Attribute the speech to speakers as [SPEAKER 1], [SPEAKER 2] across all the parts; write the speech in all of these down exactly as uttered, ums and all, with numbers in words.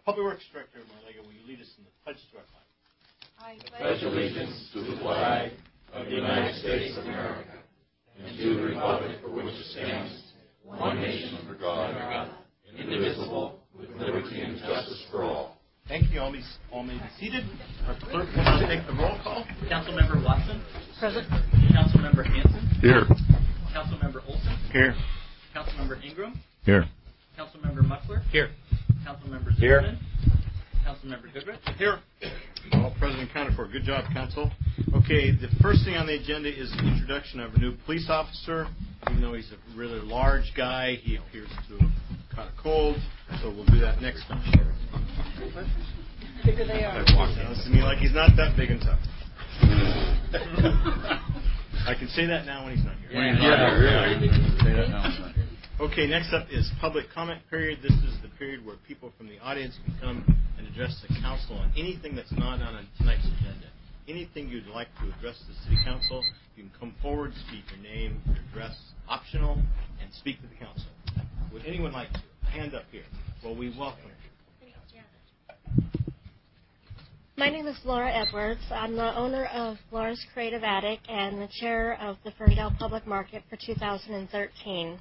[SPEAKER 1] Public Works Director Marlega, will you lead us in the pledge to our flag?
[SPEAKER 2] I pledge allegiance to the flag of the United States of America and to the republic for which it stands, one nation under God, indivisible, with liberty and justice for all.
[SPEAKER 1] Thank you. All, be, all may be seated. Our clerk will now take the roll call.
[SPEAKER 3] Councilmember Watson.
[SPEAKER 4] Present.
[SPEAKER 3] Councilmember Hanson.
[SPEAKER 5] Here.
[SPEAKER 3] Councilmember Olson.
[SPEAKER 5] Here.
[SPEAKER 3] Councilmember Ingram.
[SPEAKER 5] Here.
[SPEAKER 3] Councilmember Muckler.
[SPEAKER 1] Here.
[SPEAKER 3] Councilmember Zimmerman. Councilmember Goodrich.
[SPEAKER 1] Here. All present and accounted for. Good job, Council. Okay, the first thing on the agenda is the introduction of a new police officer. Even though he's a really large guy, he appears to have caught a cold, so we'll do that next time.
[SPEAKER 4] Bigger they are.
[SPEAKER 1] Sounds to me like he's not that big and tough. I can say that now when he's not here.
[SPEAKER 5] Yeah, yeah, really. Say that now.
[SPEAKER 1] Okay, next up is public comment period. This is the period where people from the audience can come and address the council on anything that's not on tonight's agenda. Anything you'd like to address the city council, you can come forward, speak your name, your address, optional, and speak to the council. Would anyone like to? Hand up here. Well, we welcome you.
[SPEAKER 6] My name is Laura Edwards. I'm the owner of Laura's Creative Attic and the chair of the Ferndale Public Market for two thousand thirteen.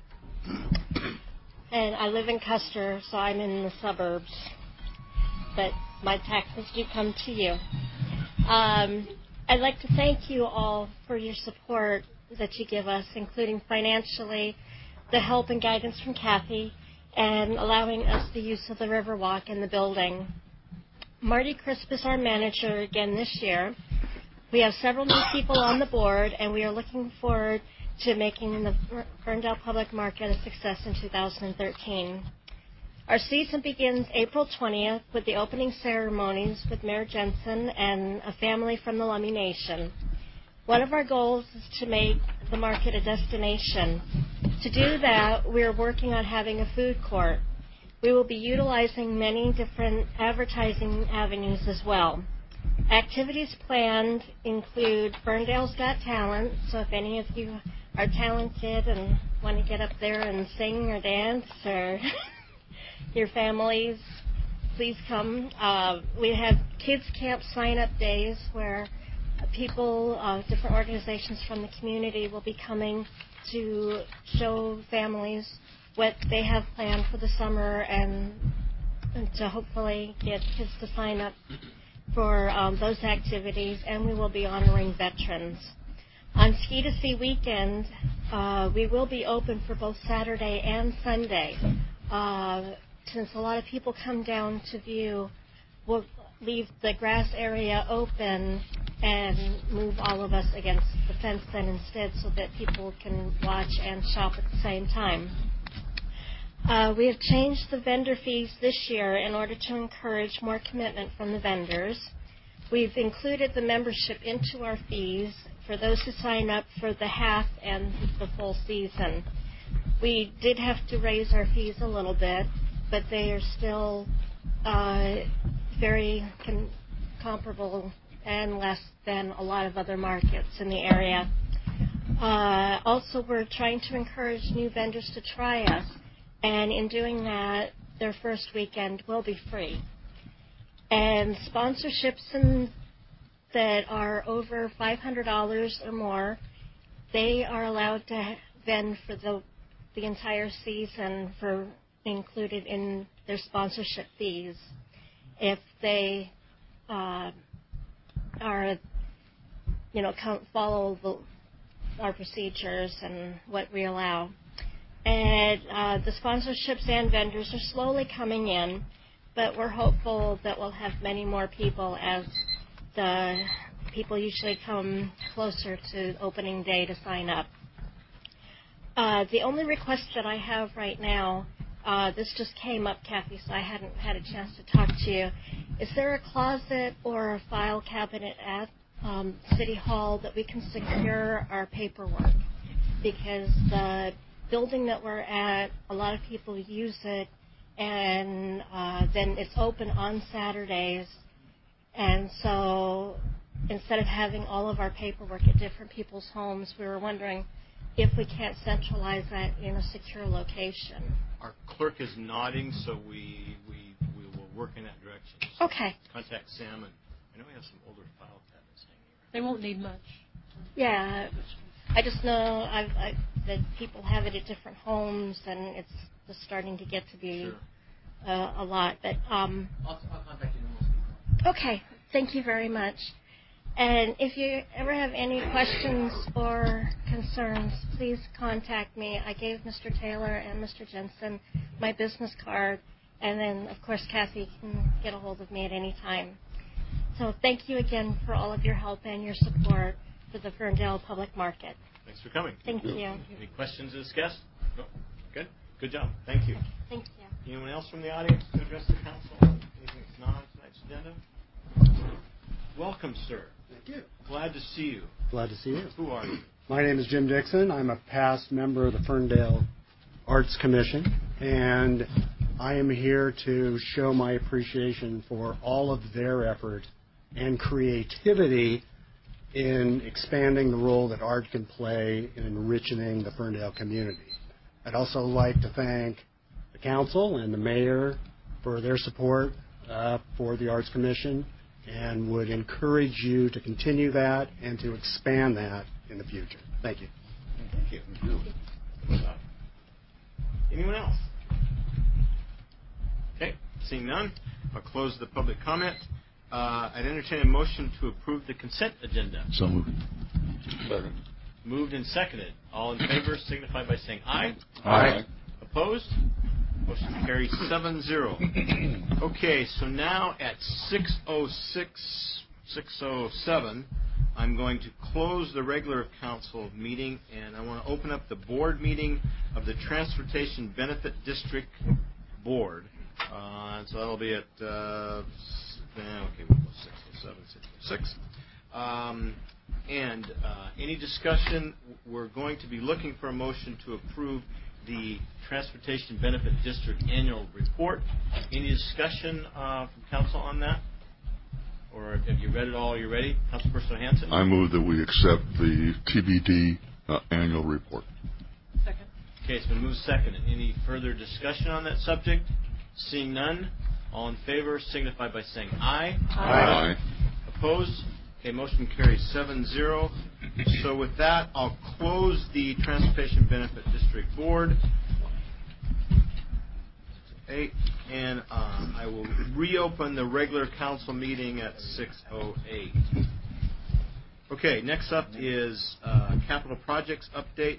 [SPEAKER 6] And I live in Custer, so I'm in the suburbs. But my taxes do come to you. Um, I'd like to thank you all for your support that you give us, including financially, the help and guidance from Kathy, and allowing us the use of the Riverwalk and the building. Marty Crisp is our manager again this year. We have several new people on the board, and we are looking forward to making the Ferndale Public Market a success in two thousand thirteen. Our season begins April twentieth with the opening ceremonies with Mayor Jensen and a family from the Lummi Nation. One of our goals is to make the market a destination. To do that, we are working on having a food court. We will be utilizing many different advertising avenues as well. Activities planned include Ferndale's Got Talent, so if any of you are talented and want to get up there and sing or dance, or your families, please come. Uh, we have kids camp sign-up days where people, uh, different organizations from the community will be coming to show families what they have planned for the summer and, and to hopefully get kids to sign up for um, those activities, and we will be honoring veterans. On Ski to See weekend, uh, we will be open for both Saturday and Sunday. Uh, since a lot of people come down to view, we'll leave the grass area open and move all of us against the fence then instead so that people can watch and shop at the same time. Uh, we have changed the vendor fees this year in order to encourage more commitment from the vendors. We've included the membership into our fees for those who sign up for the half and the full season. We did have to raise our fees a little bit, but they are still uh, very com- comparable and less than a lot of other markets in the area. Uh, also, we're trying to encourage new vendors to try us, and in doing that, their first weekend will be free. And sponsorships in, that are over five hundred dollars or more, they are allowed to vend for the, the entire season for included in their sponsorship fees if they uh, are, you know, follow the, our procedures and what we allow. And uh, the sponsorships and vendors are slowly coming in, but we're hopeful that we'll have many more people as the people usually come closer to opening day to sign up. Uh, the only request that I have right now, uh, this just came up, Kathy, so I hadn't had a chance to talk to you. Is there a closet or a file cabinet at um, City Hall that we can secure our paperwork? Because the building that we're at, a lot of people use it, and uh, then it's open on Saturdays. And so instead of having all of our paperwork at different people's homes, we were wondering if we can't centralize that in a secure location.
[SPEAKER 1] Our clerk is nodding, so we we, we will work in that direction. So
[SPEAKER 6] Okay.
[SPEAKER 1] contact Sam, and I know we have some older file cabinets hanging around.
[SPEAKER 4] They won't need much.
[SPEAKER 6] Yeah, I just know I've, I, that people have it at different homes, and it's just starting to get to be
[SPEAKER 1] Sure.
[SPEAKER 6] uh, a lot. But um,
[SPEAKER 3] I'll, I'll contact you in most people.
[SPEAKER 6] okay, thank you very much. And if you ever have any questions or concerns, please contact me. I gave Mister Taylor and Mister Jensen my business card, and then, of course, Kathy can get a hold of me at any time. So thank you again for all of your help and your support for the Ferndale Public Market.
[SPEAKER 1] Thanks for coming.
[SPEAKER 6] Thank you.
[SPEAKER 1] Any questions of this guest? No? Good. Good job. Thank you.
[SPEAKER 6] Thank you.
[SPEAKER 1] Anyone else from the audience to address the council? Anything that's not on tonight's agenda? Welcome, sir.
[SPEAKER 7] Thank you.
[SPEAKER 1] Glad to see you.
[SPEAKER 7] Glad to see you.
[SPEAKER 1] Who are you?
[SPEAKER 7] My name is Jim Dixon. I'm a past member of the Ferndale Arts Commission, and I am here to show my appreciation for all of their effort and creativity in expanding the role that art can play in enriching the Ferndale community. I'd also like to thank the council and the mayor for their support uh, for the Arts Commission, and would encourage you to continue that and to expand that in the future. Thank you.
[SPEAKER 1] Thank you. Good job. Anyone else? Okay, seeing none, I'll close the public comment. Uh, I'd entertain a motion to approve the consent agenda.
[SPEAKER 5] So moved.
[SPEAKER 2] Second.
[SPEAKER 1] Moved and seconded. All in favor signify by saying aye.
[SPEAKER 5] Aye.
[SPEAKER 1] Opposed? Motion carries seven zero. Okay, so now at six oh six, six oh seven, I'm going to close the regular council meeting, and I want to open up the board meeting of the Transportation Benefit District Board. Uh, so that'll be at, uh, okay, we'll go six oh seven, six oh six. Um, and uh, any discussion, we're going to be looking for a motion to approve the Transportation Benefit District Annual Report. Any discussion uh, from council on that? Or have you read it all? Are you ready? Councilperson Hanson?
[SPEAKER 2] I move that we accept the T B D uh, annual report.
[SPEAKER 4] Second.
[SPEAKER 1] Okay, it's been moved second. Any further discussion on that subject? Seeing none, all in favor signify by saying aye.
[SPEAKER 2] Aye.
[SPEAKER 1] Opposed? Okay, motion carries seven zero. So with that, I'll close the Transportation Benefit District Board. Eight, and uh, I will reopen the regular council meeting at six oh eight. Okay, next up is uh, capital projects update.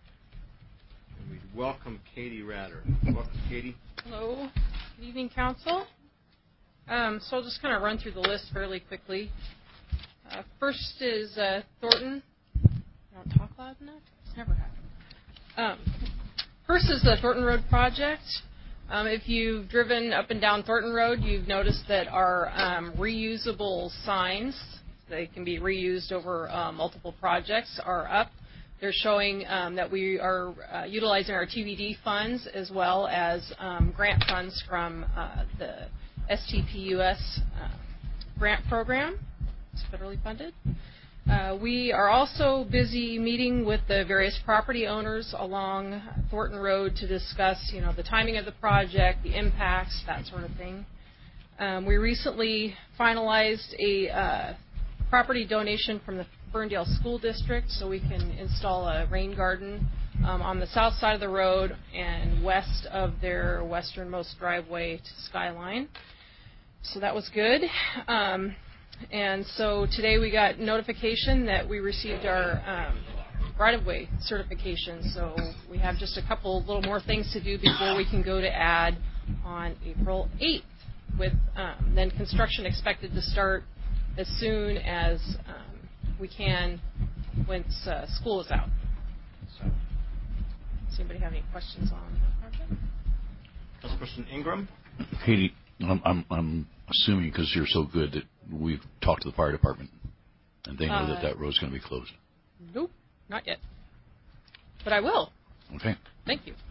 [SPEAKER 1] And we welcome Katie Ratter. Welcome, Katie.
[SPEAKER 4] Hello. Good evening, Council. Um, so I'll just kind of run through the list fairly quickly. Uh, first is uh, Thornton. I don't talk loud enough? It's never happened. Um, first is the Thornton Road project. Um, if you've driven up and down Thornton Road, you've noticed that our um, reusable signs, they can be reused over uh, multiple projects, are up. They're showing um, that we are uh, utilizing our T B D funds as well as um, grant funds from uh, the S T P U S uh, grant program. It's federally funded. Uh, we are also busy meeting with the various property owners along Thornton Road to discuss, you know, the timing of the project, the impacts, that sort of thing. Um, we recently finalized a uh, property donation from the Ferndale School District so we can install a rain garden um, on the south side of the road and west of their westernmost driveway to Skyline. So that was good. Um, And so today we got notification that we received our um, right-of-way certification. So we have just a couple little more things to do before we can go to add on April eighth. With um, then construction expected to start as soon as um, we can once uh, school is out. So does anybody have any questions on that project?
[SPEAKER 1] Councilperson Ingram.
[SPEAKER 5] Katie, I'm, I'm, I'm assuming because you're so good that we've talked to the fire department and they know
[SPEAKER 4] Uh,
[SPEAKER 5] that that road's going to be closed.
[SPEAKER 4] Nope, not yet. But I will.
[SPEAKER 5] Okay.
[SPEAKER 4] Thank you.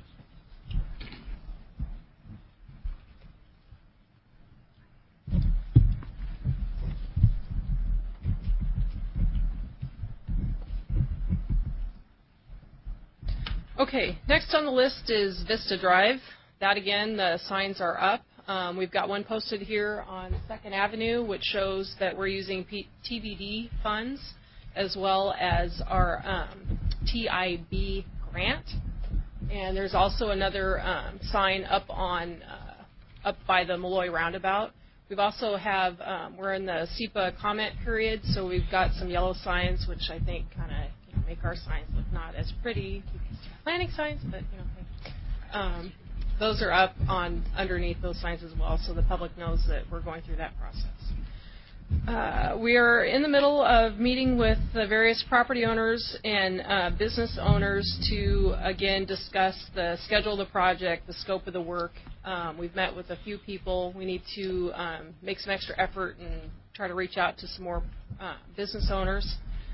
[SPEAKER 4] Okay, next on the list is Vista Drive. That again, the signs are up. Um, we've got one posted here on Second Avenue, which shows that we're using P- T B D funds as well as our um, T I B grant. And there's also another um, sign up on uh, up by the Malloy Roundabout. We've also have um, we're in the S E P A comment period, so we've got some yellow signs, which I think kind of you know, make our signs look not as pretty. Planning signs, but you know. Um, those are up on underneath those signs as well, so the public knows that we're going through that process. Uh, we are in the middle of meeting with the various property owners and uh, business owners to, again, discuss the schedule of the project, the scope of the work. Um, we've met with a few people. We need to um, make some extra effort and try to reach out to some more uh, business owners.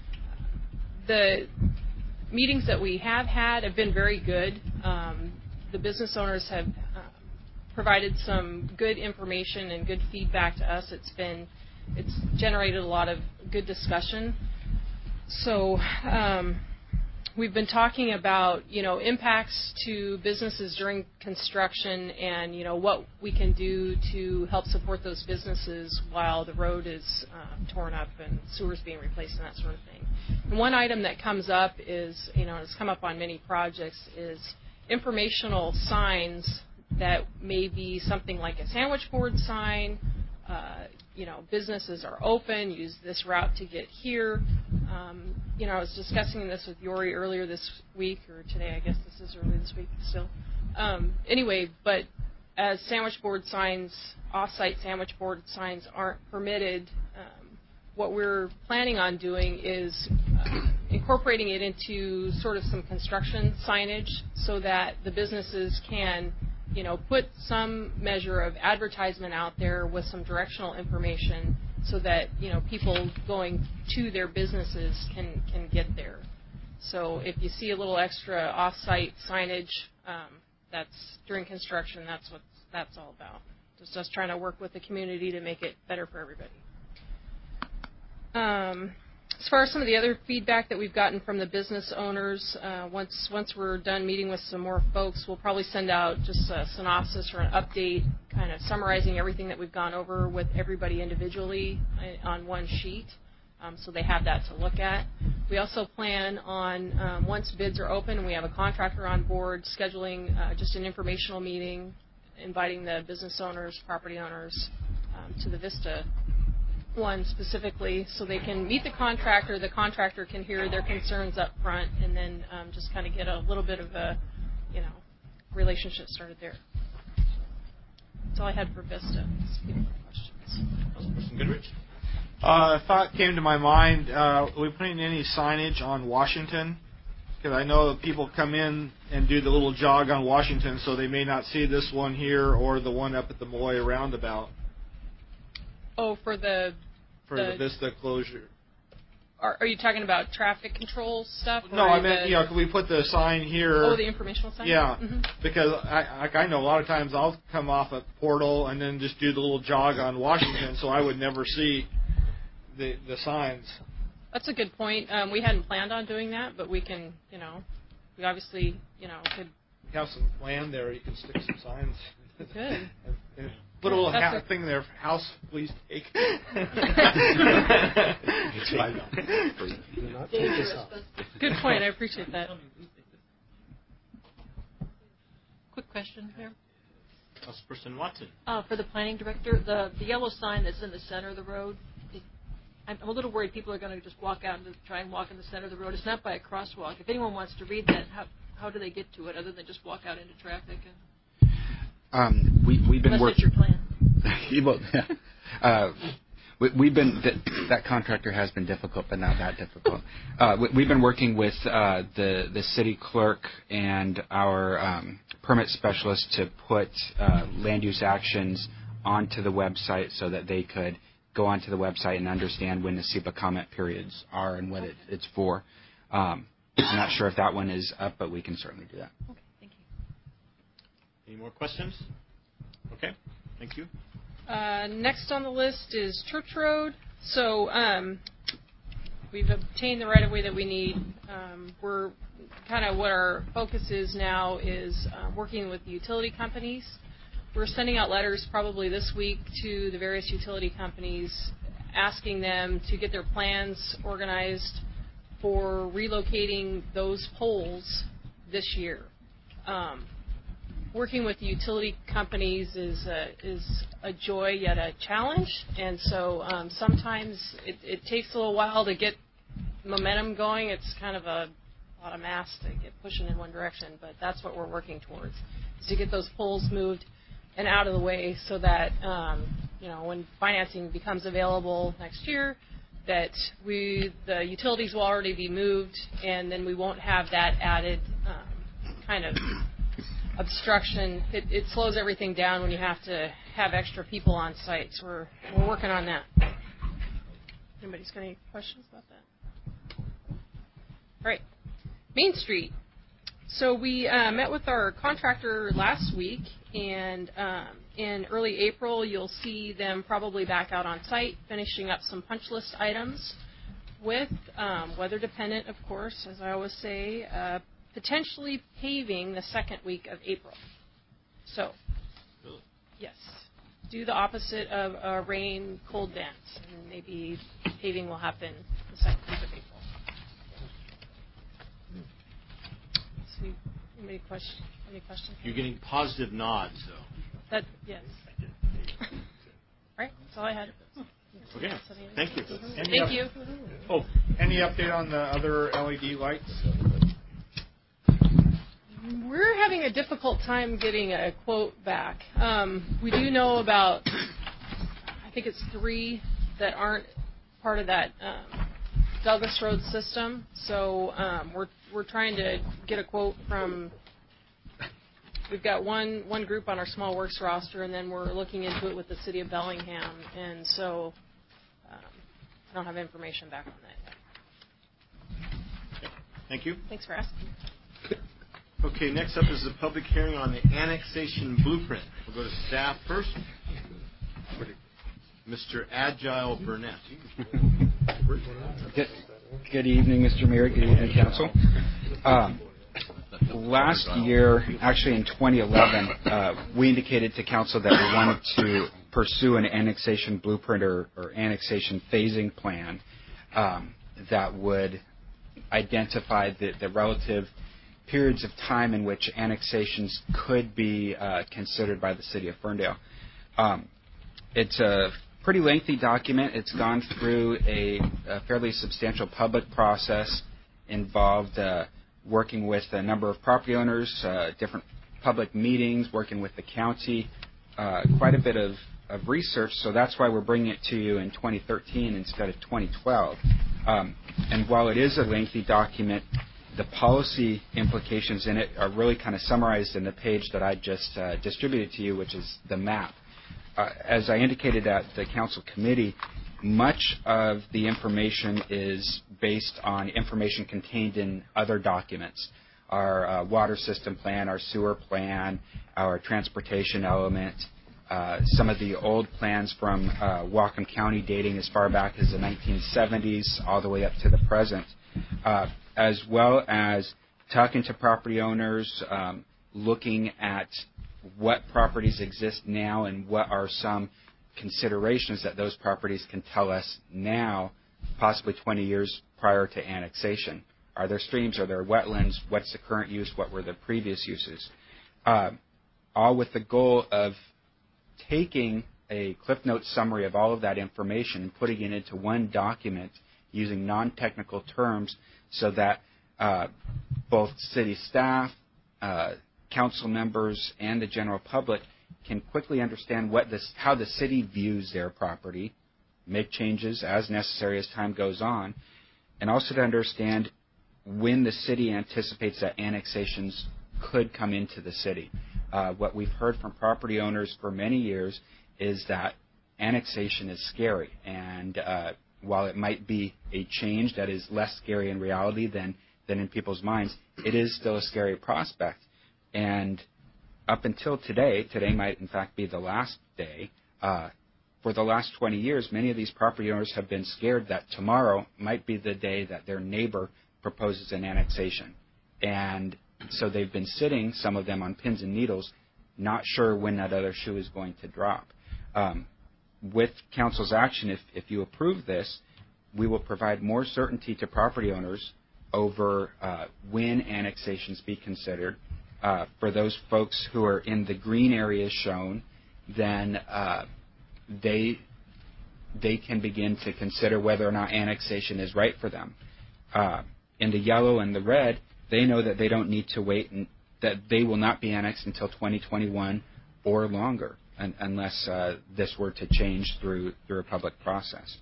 [SPEAKER 4] The meetings that we have had have been very good. Um, the business owners have uh, provided some good information and good feedback to us. It's been, it's generated a lot of good discussion. So um, we've been talking about, you know, impacts to businesses during construction and, you know, what we can do to help support those businesses while the road is uh, torn up and sewers being replaced and that sort of thing. And one item that comes up is, you know, it's come up on many projects, is informational signs that may be something like a sandwich board sign. Uh, you know, businesses are open, use this route to get here. Um, you know, I was discussing this with Yori earlier this week, or today, I guess this is early this week still. Um, anyway, but as sandwich board signs, off-site sandwich board signs aren't permitted, um, what we're planning on doing is uh, incorporating it into sort of some construction signage so that the businesses can, you know, put some measure of advertisement out there with some directional information so that, you know, people going to their businesses can, can get there. So if you see a little extra off-site signage, um, that's during construction, that's what that's all about. Just just trying to work with the community to make it better for everybody. Um, as far as some of the other feedback that we've gotten from the business owners, uh, once once we're done meeting with some more folks, we'll probably send out just a synopsis or an update, kind of summarizing everything that we've gone over with everybody individually on one sheet, um, so they have that to look at. We also plan on, um, once bids are open and we have a contractor on board, scheduling uh, just an informational meeting, inviting the business owners, property owners um, to the Vista one specifically, so they can meet the contractor. The contractor can hear their concerns up front, and then um, just kind of get a little bit of a, you know, relationship started there. That's all I had for Vista. People have questions.
[SPEAKER 1] Councilperson Goodrich.
[SPEAKER 8] Uh, a thought came to my mind. Uh, are we putting any signage on Washington? Because I know that people come in and do the little jog on Washington, so they may not see this one here or the one up at the Malloy Roundabout.
[SPEAKER 4] Oh, for the
[SPEAKER 8] for the, the Vista closure.
[SPEAKER 4] Are, are you talking about traffic control stuff?
[SPEAKER 8] No, I meant, the, you know, can we put the sign here?
[SPEAKER 4] Oh, the informational sign?
[SPEAKER 8] Yeah,
[SPEAKER 4] mm-hmm.
[SPEAKER 8] Because I, like I know a lot of times I'll come off a Portal and then just do the little jog on Washington, so I would never see the the signs.
[SPEAKER 4] That's a good point. Um, we hadn't planned on doing that, but we can, you know, we obviously, you know, could.
[SPEAKER 8] You have some land there, you can stick some signs.
[SPEAKER 4] We could.
[SPEAKER 8] Put a little
[SPEAKER 4] That's
[SPEAKER 8] ha-
[SPEAKER 4] a
[SPEAKER 8] thing there, house, please take.
[SPEAKER 4] Good point. I appreciate that.
[SPEAKER 3] Quick question here.
[SPEAKER 1] Councilperson Watson.
[SPEAKER 3] Uh, for the planning director, the, the yellow sign that's in the center of the road, it, I'm, I'm a little worried people are going to just walk out and try and walk in the center of the road. It's not by a crosswalk. If anyone wants to read that, how, how do they get to it other than just walk out into traffic? And
[SPEAKER 9] Um, we, we've been
[SPEAKER 3] Unless it's your plan.
[SPEAKER 9] well, uh, we, we've been th- that contractor has been difficult, but not that difficult. Uh, we, we've been working with uh, the the city clerk and our um, permit specialist to put uh, land use actions onto the website so that they could go onto the website and understand when the S E P A comment periods are and what it, it's for. Um, I'm not sure if that one is up, but we can certainly do that.
[SPEAKER 3] Okay.
[SPEAKER 1] Any more questions? Okay, thank you.
[SPEAKER 4] Uh, next on the list is Church Road. So um, we've obtained the right-of-way that we need. Um, we're kind of what our focus is now is uh, working with the utility companies. we're sending out letters probably this week to the various utility companies, asking them to get their plans organized for relocating those poles this year. Um, working with the utility companies is a, is a joy yet a challenge, and so um, sometimes it, it takes a little while to get momentum going. It's kind of a lot of mass to get pushing in one direction, but that's what we're working towards, is to get those poles moved and out of the way so that um, you know, when financing becomes available next year, that we the utilities will already be moved, and then we won't have that added um, kind of obstruction. It, it slows everything down when you have to have extra people on site. So we're we're working on that. Anybody's got any questions about that? All right, Main Street. So we uh, met with our contractor last week, and um, in early April, you'll see them probably back out on site, finishing up some punch list items with, um, weather dependent, of course, as I always say, uh, potentially paving the second week of April. So, yes, do the opposite of a rain, cold dance, and maybe paving will happen the second week of April. So, any questions? Any questions?
[SPEAKER 1] You're getting positive nods, though.
[SPEAKER 4] That yes. All right, that's all I had.
[SPEAKER 1] Okay, thank you.
[SPEAKER 8] Any
[SPEAKER 4] Thank
[SPEAKER 8] up-
[SPEAKER 4] you.
[SPEAKER 8] Oh, any update on the other L E D lights?
[SPEAKER 4] We're having a difficult time getting a quote back. Um, we do know about, I think it's three that aren't part of that um, Douglas Road system. So um, we're we're trying to get a quote from. We've got one one group on our small works roster, and then we're looking into it with the city of Bellingham. And so um, I don't have information back on that yet.
[SPEAKER 1] Okay. Thank you.
[SPEAKER 4] Thanks for asking.
[SPEAKER 1] Okay, next up is the public hearing on the annexation blueprint. We'll go to staff first. Mister Agile Burnett.
[SPEAKER 9] Good, good evening, Mister Mayor. Good evening, Council. Um, last year, actually in twenty eleven, uh, we indicated to Council that we wanted to pursue an annexation blueprint or, or annexation phasing plan um, that would identify the, the relative periods of time in which annexations could be uh, considered by the city of Ferndale. Um, it's a pretty lengthy document. It's gone through a, a fairly substantial public process, involved uh, working with a number of property owners, uh, different public meetings, working with the county, uh, quite a bit of, of research. So that's why we're bringing it to you in twenty thirteen instead of twenty twelve. Um, and while it is a lengthy document, the policy implications in it are really kind of summarized in the page that I just uh, distributed to you, which is the map. Uh, as I indicated at the council committee, much of the information is based on information contained in other documents. Our uh, water system plan, our sewer plan, our transportation element, uh, some of the old plans from uh, Whatcom County dating as far back as the nineteen seventies all the way up to the present. Uh, as well as talking to property owners, um, looking at what properties exist now and what are some considerations that those properties can tell us now, possibly twenty years prior to annexation. Are there streams? Are there wetlands? What's the current use? What were the previous uses? Uh, all with the goal of taking a Cliff Notes summary of all of that information and putting it into one document using non-technical terms so that uh, both city staff, uh, council members, and the general public can quickly understand what this, how the city views their property, make changes as necessary as time goes on, and also to understand when the city anticipates that annexations could come into the city. Uh, what we've heard from property owners for many years is that annexation is scary, and uh, while it might be a change that is less scary in reality than, than in people's minds, it is still a scary prospect. And up until today, today might in fact be the last day, uh, for the last twenty years, many of these property owners have been scared that tomorrow might be the day that their neighbor proposes an annexation. And so they've been sitting, some of them on pins and needles, not sure when that other shoe is going to drop. Um, with council's action, if, if you approve this, we will provide more certainty to property owners over uh, when annexations be considered. Uh, for those folks who are in the green areas shown, then uh, they they can begin to consider whether or not annexation is right for them. Uh, in the yellow and the red, they know that they don't need to wait and that they will not be annexed until twenty twenty-one or longer, un- unless uh, this were to change through through a public process.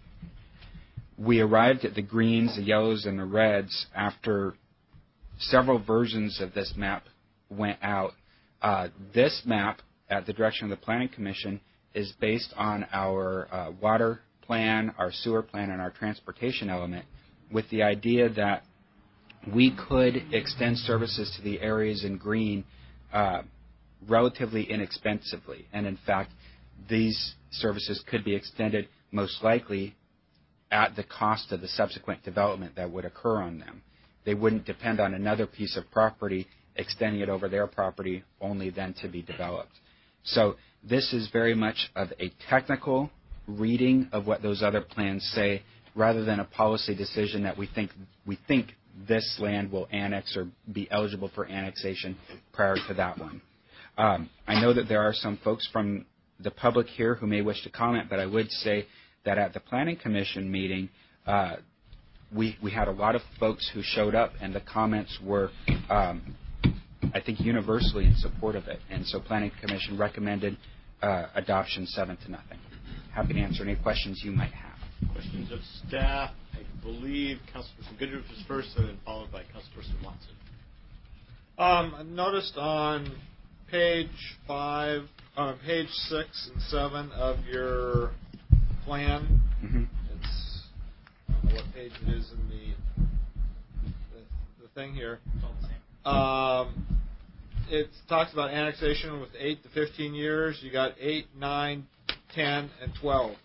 [SPEAKER 9] We arrived at the greens, the yellows, and the reds after several versions of this map went out. Uh, this map, at the direction of the Planning Commission, is based on our uh, water plan, our sewer plan, and our transportation element, with the idea that we could extend services to the areas in green uh, relatively inexpensively. And in fact, these services could be extended most likely at the cost of the subsequent development that would occur on them. They wouldn't depend on another piece of property extending it over their property only then to be developed. So this is very much of a technical reading of what those other plans say rather than a policy decision that we think we think this land will annex or be eligible for annexation prior to that one. Um, I know that there are some folks from the public here who may wish to comment, but I would say that at the Planning Commission meeting, uh, we, we had a lot of folks who showed up, and the comments were, um, I think, universally in support of it. And so Planning Commission recommended uh, adoption seven to nothing. Happy to answer any questions you might have.
[SPEAKER 1] Questions of staff? I believe Councilperson Goodrich was first, and then followed by Councilperson Watson.
[SPEAKER 8] Um, I noticed on page five, uh, page six and seven of your plan,
[SPEAKER 9] mm-hmm.
[SPEAKER 8] it's I don't know what page it is in the the, the thing here. Um, it talks about annexation with eight to fifteen years. You got eight, nine, ten, and twelve.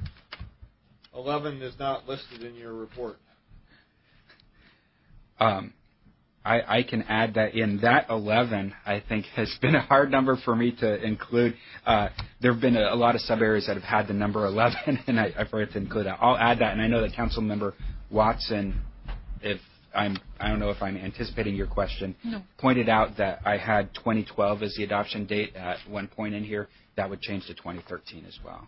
[SPEAKER 8] Eleven is not listed in your report.
[SPEAKER 9] Um, I, I can add that in. That eleven, I think, has been a hard number for me to include. Uh, there have been a, a lot of sub-areas that have had the number eleven, and I, I forgot to include that. I'll add that, and I know that Councilmember Watson, if I'm, I don't know if I'm anticipating your question,
[SPEAKER 3] no.
[SPEAKER 9] pointed out that I had twenty twelve as the adoption date at one point in here. That would change to twenty thirteen as well.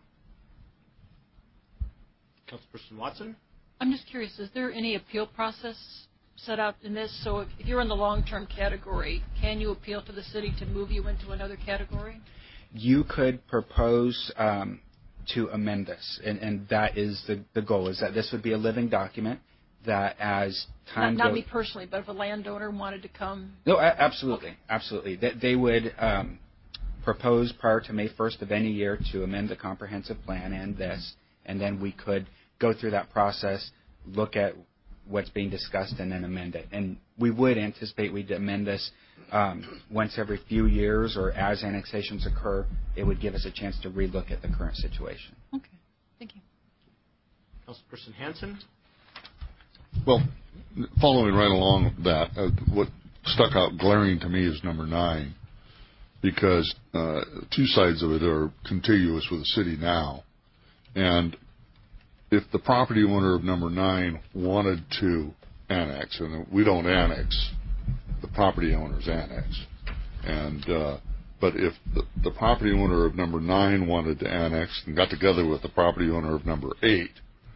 [SPEAKER 1] Councilperson Watson?
[SPEAKER 3] I'm just curious, is there any appeal process set out in this? So if, if you're in the long-term category, can you appeal to the city to move you into another category?
[SPEAKER 9] You could propose um, to amend this, and, and that is the, the goal, is that this would be a living document that as time
[SPEAKER 3] Not, not
[SPEAKER 9] goes...
[SPEAKER 3] me personally, but if a landowner wanted to come...
[SPEAKER 9] No, a- absolutely, okay. absolutely. They, they would um, propose prior to May first of any year to amend the comprehensive plan and this, and then we could go through that process, look at what's being discussed, and then amend it. And we would anticipate we'd amend this um, once every few years or as annexations occur. It would give us a chance to relook at the current situation.
[SPEAKER 3] Okay. Thank you.
[SPEAKER 1] Councilperson Hanson?
[SPEAKER 2] Well, following right along with that, uh, what stuck out glaring to me is number nine, because uh, two sides of it are contiguous with the city now. And if the property owner of number nine wanted to annex, and we don't annex, the property owners annex. And uh, but if the, the property owner of number nine wanted to annex and got together with the property owner of number eight,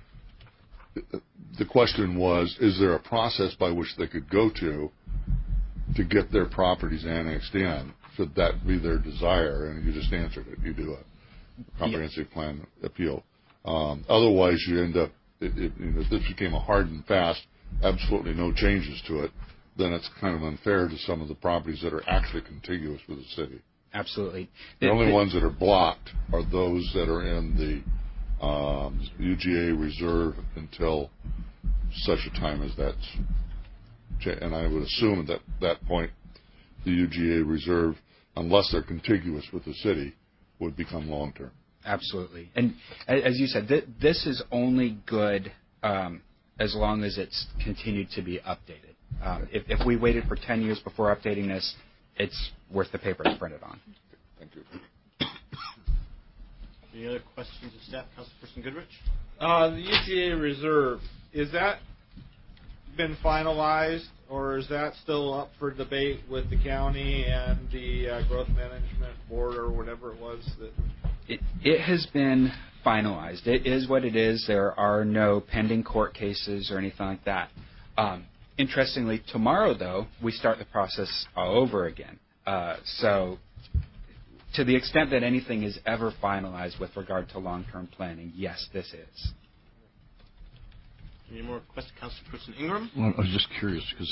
[SPEAKER 2] the question was, is there a process by which they could go to to get their properties annexed in? Should that be their desire? And you just answered it. You do a comprehensive yeah. plan appeal. Um, otherwise, you end up, it, it, you know, if this became a hard and fast, absolutely no changes to it, then it's kind of unfair to some of the properties that are actually contiguous with the city.
[SPEAKER 9] Absolutely.
[SPEAKER 2] The
[SPEAKER 9] it,
[SPEAKER 2] only
[SPEAKER 9] it,
[SPEAKER 2] ones that are blocked are those that are in the um, U G A reserve until such a time as that's changed. And I would assume at that, that point, the U G A reserve, unless they're contiguous with the city, would become long-term.
[SPEAKER 9] Absolutely. And as you said, th- this is only good um, as long as it's continued to be updated. Um, if, if we waited for ten years before updating this, it's worth the paper it's printed on.
[SPEAKER 2] Thank you.
[SPEAKER 1] Any other questions of staff? Councilperson Goodrich?
[SPEAKER 8] Uh, the U G A reserve, is that been finalized, or is that still up for debate with the county and the uh, growth management board or whatever it was that?
[SPEAKER 9] It, it has been finalized. It is what it is. There are no pending court cases or anything like that. Um, interestingly, tomorrow, though, we start the process all over again. Uh, so to the extent that anything is ever finalized with regard to long-term planning, yes, this is.
[SPEAKER 1] Any more questions? Councilperson Ingram?
[SPEAKER 5] Well, I was just curious because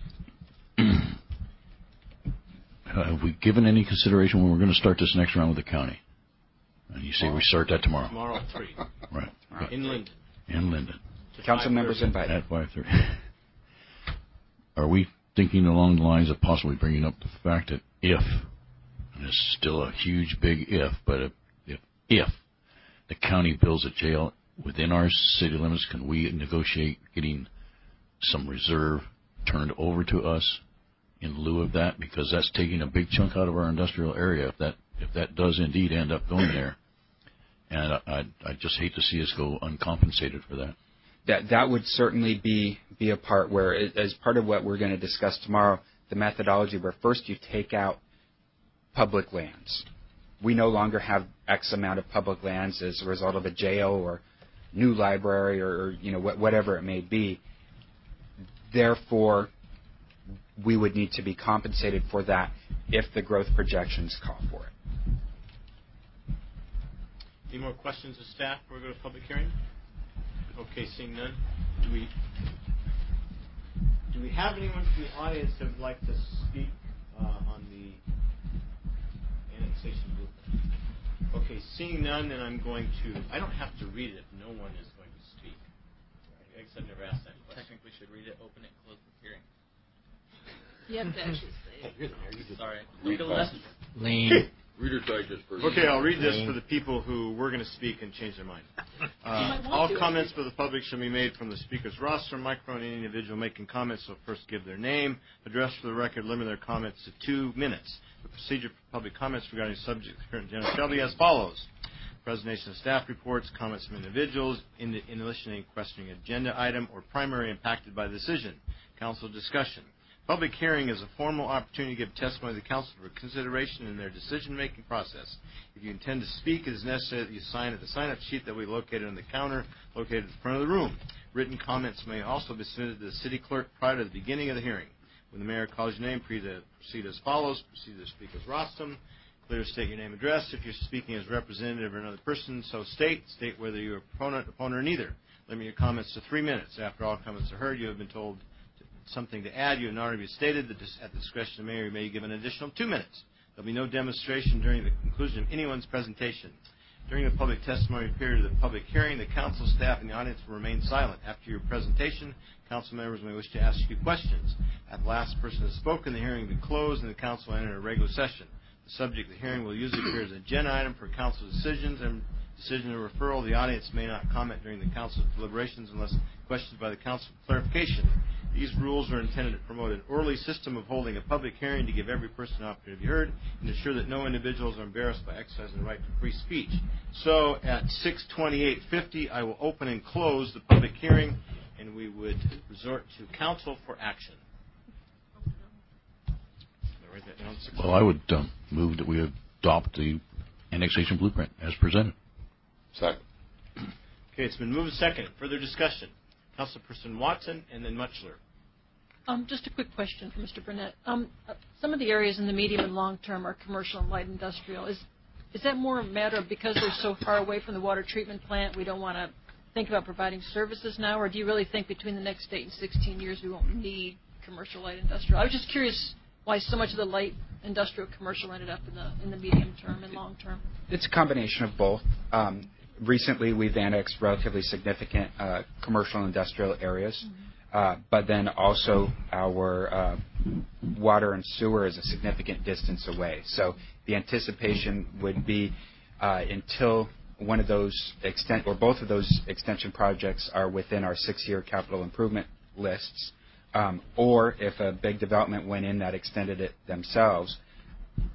[SPEAKER 5] have we given any consideration when we're going to start this next round with the county? And you say
[SPEAKER 1] tomorrow.
[SPEAKER 5] We start that tomorrow.
[SPEAKER 1] Tomorrow at three.
[SPEAKER 5] Right. Okay.
[SPEAKER 1] In Linden.
[SPEAKER 5] In Linden.
[SPEAKER 9] Council members invited.
[SPEAKER 5] At five thirty. Are we thinking along the lines of possibly bringing up the fact that if, and it's still a huge big if, but if, if, if the county builds a jail within our city limits, can we negotiate getting some reserve turned over to us in lieu of that? Because that's taking a big chunk out of our industrial area if that if that does indeed end up going there. And I I just hate to see us go uncompensated for that.
[SPEAKER 9] That that would certainly be be a part where, as part of what we're going to discuss tomorrow, the methodology where first you take out public lands. We no longer have X amount of public lands as a result of a jail or new library or, or you know whatever it may be. Therefore, we would need to be compensated for that if the growth projections call for it.
[SPEAKER 1] Any more questions of staff before we go to public hearing? Okay, seeing none. Do we do we have anyone from the audience that would like to speak uh, on the annexation blueprint? Okay, seeing none, then I'm going to. I don't have to read it if no one is going to speak. I guess I've never asked that question.
[SPEAKER 10] Technically, should read it, open it, close the hearing.
[SPEAKER 3] You have to actually say it.
[SPEAKER 10] Sorry. Read a lesson.
[SPEAKER 5] Lean.
[SPEAKER 2] Reader's Digest version.
[SPEAKER 1] Okay, I'll read this for the people who were going to speak and change their mind. Uh, all comments for the public shall be made from the speaker's roster, microphone. Any individual making comments will first give their name, address for the record, limit their comments to two minutes. The procedure for public comments regarding subjects of current agenda shall be as follows. Presentation of staff reports, comments from individuals, in the in listening, questioning agenda item, or primary impacted by the decision. Council discussion. Public hearing is a formal opportunity to give testimony to the council for consideration in their decision-making process. If you intend to speak, it is necessary that you sign at the sign-up sheet that we located on the counter located at the front of the room. Written comments may also be submitted to the city clerk prior to the beginning of the hearing. When the mayor calls your name, proceed as follows. Proceed to the speaker's rostrum. Clearly state your name and address. If you're speaking as representative or another person, so state. State whether you're a proponent, opponent, or neither. Limit your comments to three minutes. After all comments are heard, you have been told something to add. You have already stated that at the discretion of the mayor, you may give an additional two minutes. There will be no demonstration during the conclusion of anyone's presentation. During the public testimony period of the public hearing, the council staff and the audience will remain silent. After your presentation, council members may wish to ask you questions. At the last person has spoken, the hearing will be closed and the council will enter a regular session. The subject of the hearing will usually appear as an agenda item for council decisions and decision or referral. The audience may not comment during the council's deliberations unless questioned by the council for clarification. These rules are intended to promote an orderly system of holding a public hearing to give every person an opportunity to be heard and ensure that no individuals are embarrassed by exercising the right to free speech. So at six twenty-eight fifty, I will open and close the public hearing, and we would resort to council for action. Write that down.
[SPEAKER 5] Well, I would um, move that we adopt the annexation blueprint as presented.
[SPEAKER 2] Second.
[SPEAKER 1] Okay, it's been moved and seconded. Further discussion. Councilperson Watson and then Mutchler.
[SPEAKER 3] Um, just a quick question for Mister Burnett. Um, uh, some of the areas in the medium and long term are commercial and light industrial. Is is that more a matter of because they're so far away from the water treatment plant, we don't want to think about providing services now, or do you really think between the next eight and sixteen years we won't need commercial light industrial? I was just curious why so much of the light industrial commercial ended up in the in the medium term and long term.
[SPEAKER 9] It's a combination of both. Um, recently, we've annexed relatively significant uh, commercial and industrial areas, mm-hmm. uh, but then also our uh, water and sewer is a significant distance away. So the anticipation would be uh, until one of those extent or both of those extension projects are within our six-year capital improvement lists, um, or if a big development went in that extended it themselves,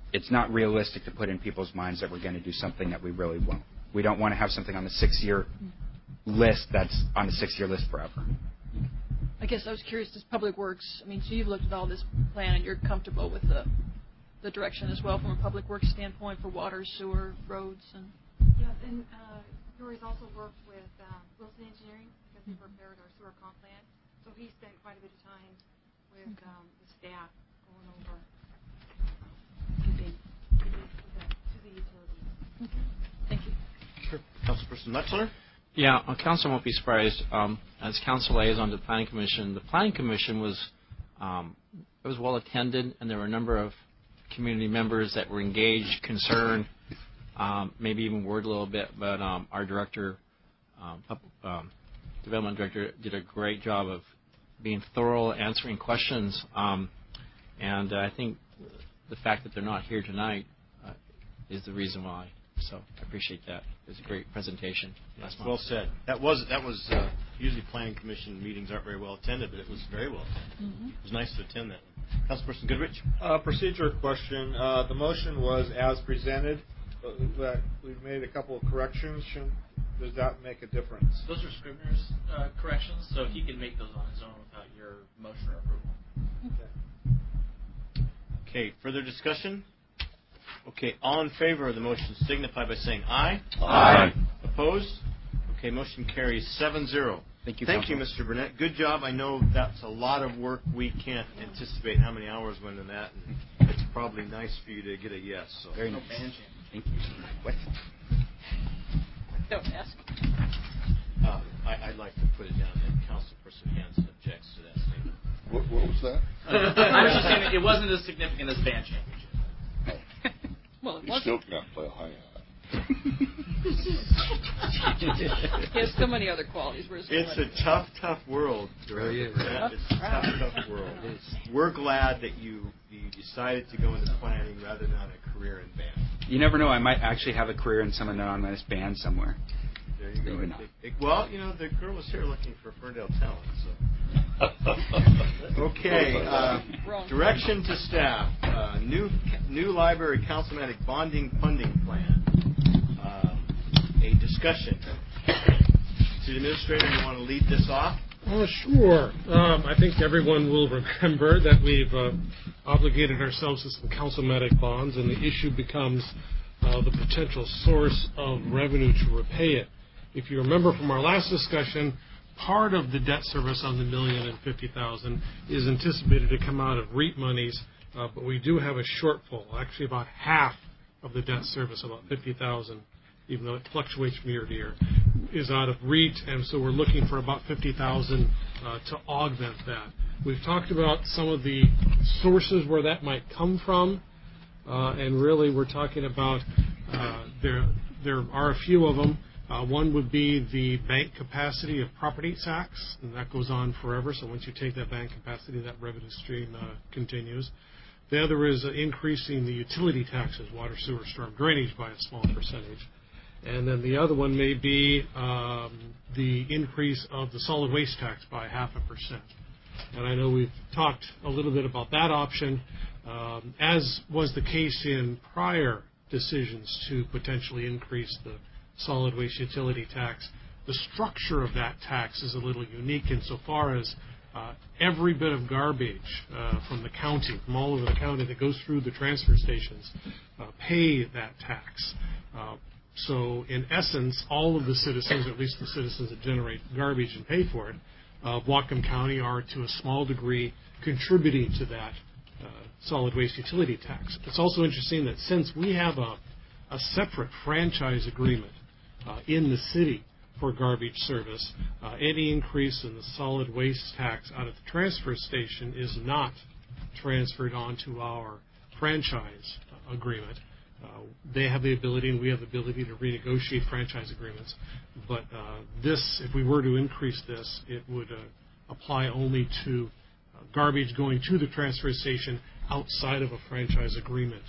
[SPEAKER 9] it's not realistic to put in people's minds that we're going to do something that we really won't. We don't want to have something on the six-year list that's on the six-year list forever.
[SPEAKER 3] I guess I was curious, does Public Works, I mean, so you've looked at all this plan and you're comfortable with the the direction as well from a Public Works standpoint for water, sewer, roads, and...
[SPEAKER 11] Yes, and uh, Dory's also worked with um, Wilson Engineering because he prepared our sewer comp plan. So he spent quite a bit of time with
[SPEAKER 3] Okay.
[SPEAKER 11] um, the staff going over to the, to the, to the utilities.
[SPEAKER 3] Okay. Thank you.
[SPEAKER 1] Sure. Councilperson Metzler?
[SPEAKER 10] Yeah, uh, council won't be surprised. Um, as council liaison to the Planning Commission, the Planning Commission was um, it was well attended, and there were a number of community members that were engaged, concerned, um, maybe even worried a little bit. But um, our director, um, um, development director, did a great job of being thorough, answering questions, um, and uh, I think the fact that they're not here tonight uh, is the reason why. So I appreciate that. It was a great presentation last month.
[SPEAKER 1] Well said. That was that was uh, usually Planning Commission meetings aren't very well attended, but it was very well attended. Mm-hmm. It was nice to attend that one. Councilperson Goodrich.
[SPEAKER 8] Uh, procedure question. Uh, the motion was as presented, but that we've made a couple of corrections. Should, does that make a difference?
[SPEAKER 10] Those are Scrivener's uh, corrections, so he can make those on his own without your motion or approval.
[SPEAKER 8] Okay.
[SPEAKER 1] Okay. Further discussion? Okay, all in favor of the motion signify by saying aye.
[SPEAKER 2] Aye.
[SPEAKER 1] Opposed? Okay, motion carries seven zero.
[SPEAKER 9] Thank you,
[SPEAKER 1] Thank
[SPEAKER 9] Council.
[SPEAKER 1] you, Mister Burnett. Good job. I know that's a lot of work. We can't anticipate how many hours went in that, and it's probably nice for you to get a yes. So.
[SPEAKER 9] Very nice. Thank you. What?
[SPEAKER 3] Don't ask.
[SPEAKER 1] Uh, I, I'd like to put it down that Councilperson Hanson objects to that statement.
[SPEAKER 2] What, what was that?
[SPEAKER 10] I was just saying it wasn't as significant as band championship.
[SPEAKER 3] Well, it
[SPEAKER 2] You
[SPEAKER 3] wasn't.
[SPEAKER 2] still can't play a high hat.
[SPEAKER 3] He has so many other qualities. We're just
[SPEAKER 1] It's a tough, tough world.
[SPEAKER 9] Really is.
[SPEAKER 1] Burnett. It's a tough, tough world. We're glad that you, you decided to go into planning rather than a career in band.
[SPEAKER 9] You never know. I might actually have a career in some anonymous band somewhere.
[SPEAKER 1] There you go.
[SPEAKER 9] Maybe not.
[SPEAKER 1] It- it- well, you know, the girl was here looking for Ferndale talent. So. Okay. Uh, direction to staff. Uh, new new library councilmatic bonding funding plan. Uh, a discussion. City Administrator, you want to lead this off?
[SPEAKER 12] Oh, sure. Um, I think everyone will remember that we've uh, obligated ourselves to some councilmatic bonds, and the issue becomes uh, the potential source of revenue to repay it. If you remember from our last discussion, part of the debt service on the million and fifty thousand is anticipated to come out of REIT monies, uh, but we do have a shortfall. Actually, about half of the debt service, about fifty thousand, even though it fluctuates from year to year, is out of REIT, and so we're looking for about fifty thousand uh, to augment that. We've talked about some of the sources where that might come from, uh, and really we're talking about uh, there there are a few of them. Uh, one would be the bank capacity of property tax, and that goes on forever. So once you take that bank capacity, that revenue stream uh, continues. The other is uh, increasing the utility taxes, water, sewer, storm drainage, by a small percentage. And then the other one may be um, the increase of the solid waste tax by half a percent. And I know we've talked a little bit about that option, um, as was the case in prior decisions to potentially increase the solid waste utility tax. The structure of that tax is a little unique insofar as uh, every bit of garbage uh, from the county, from all over the county that goes through the transfer stations, uh, pay that tax. Uh, so in essence, all of the citizens, or at least the citizens that generate garbage and pay for it, of Whatcom County are to a small degree contributing to that uh, solid waste utility tax. It's also interesting that since we have a, a separate franchise agreement Uh, in the city for garbage service, uh, any increase in the solid waste tax out of the transfer station is not transferred onto our franchise uh, agreement. Uh, they have the ability, and we have the ability to renegotiate franchise agreements. But uh, this, if we were to increase this, it would uh, apply only to uh, garbage going to the transfer station outside of a franchise agreement.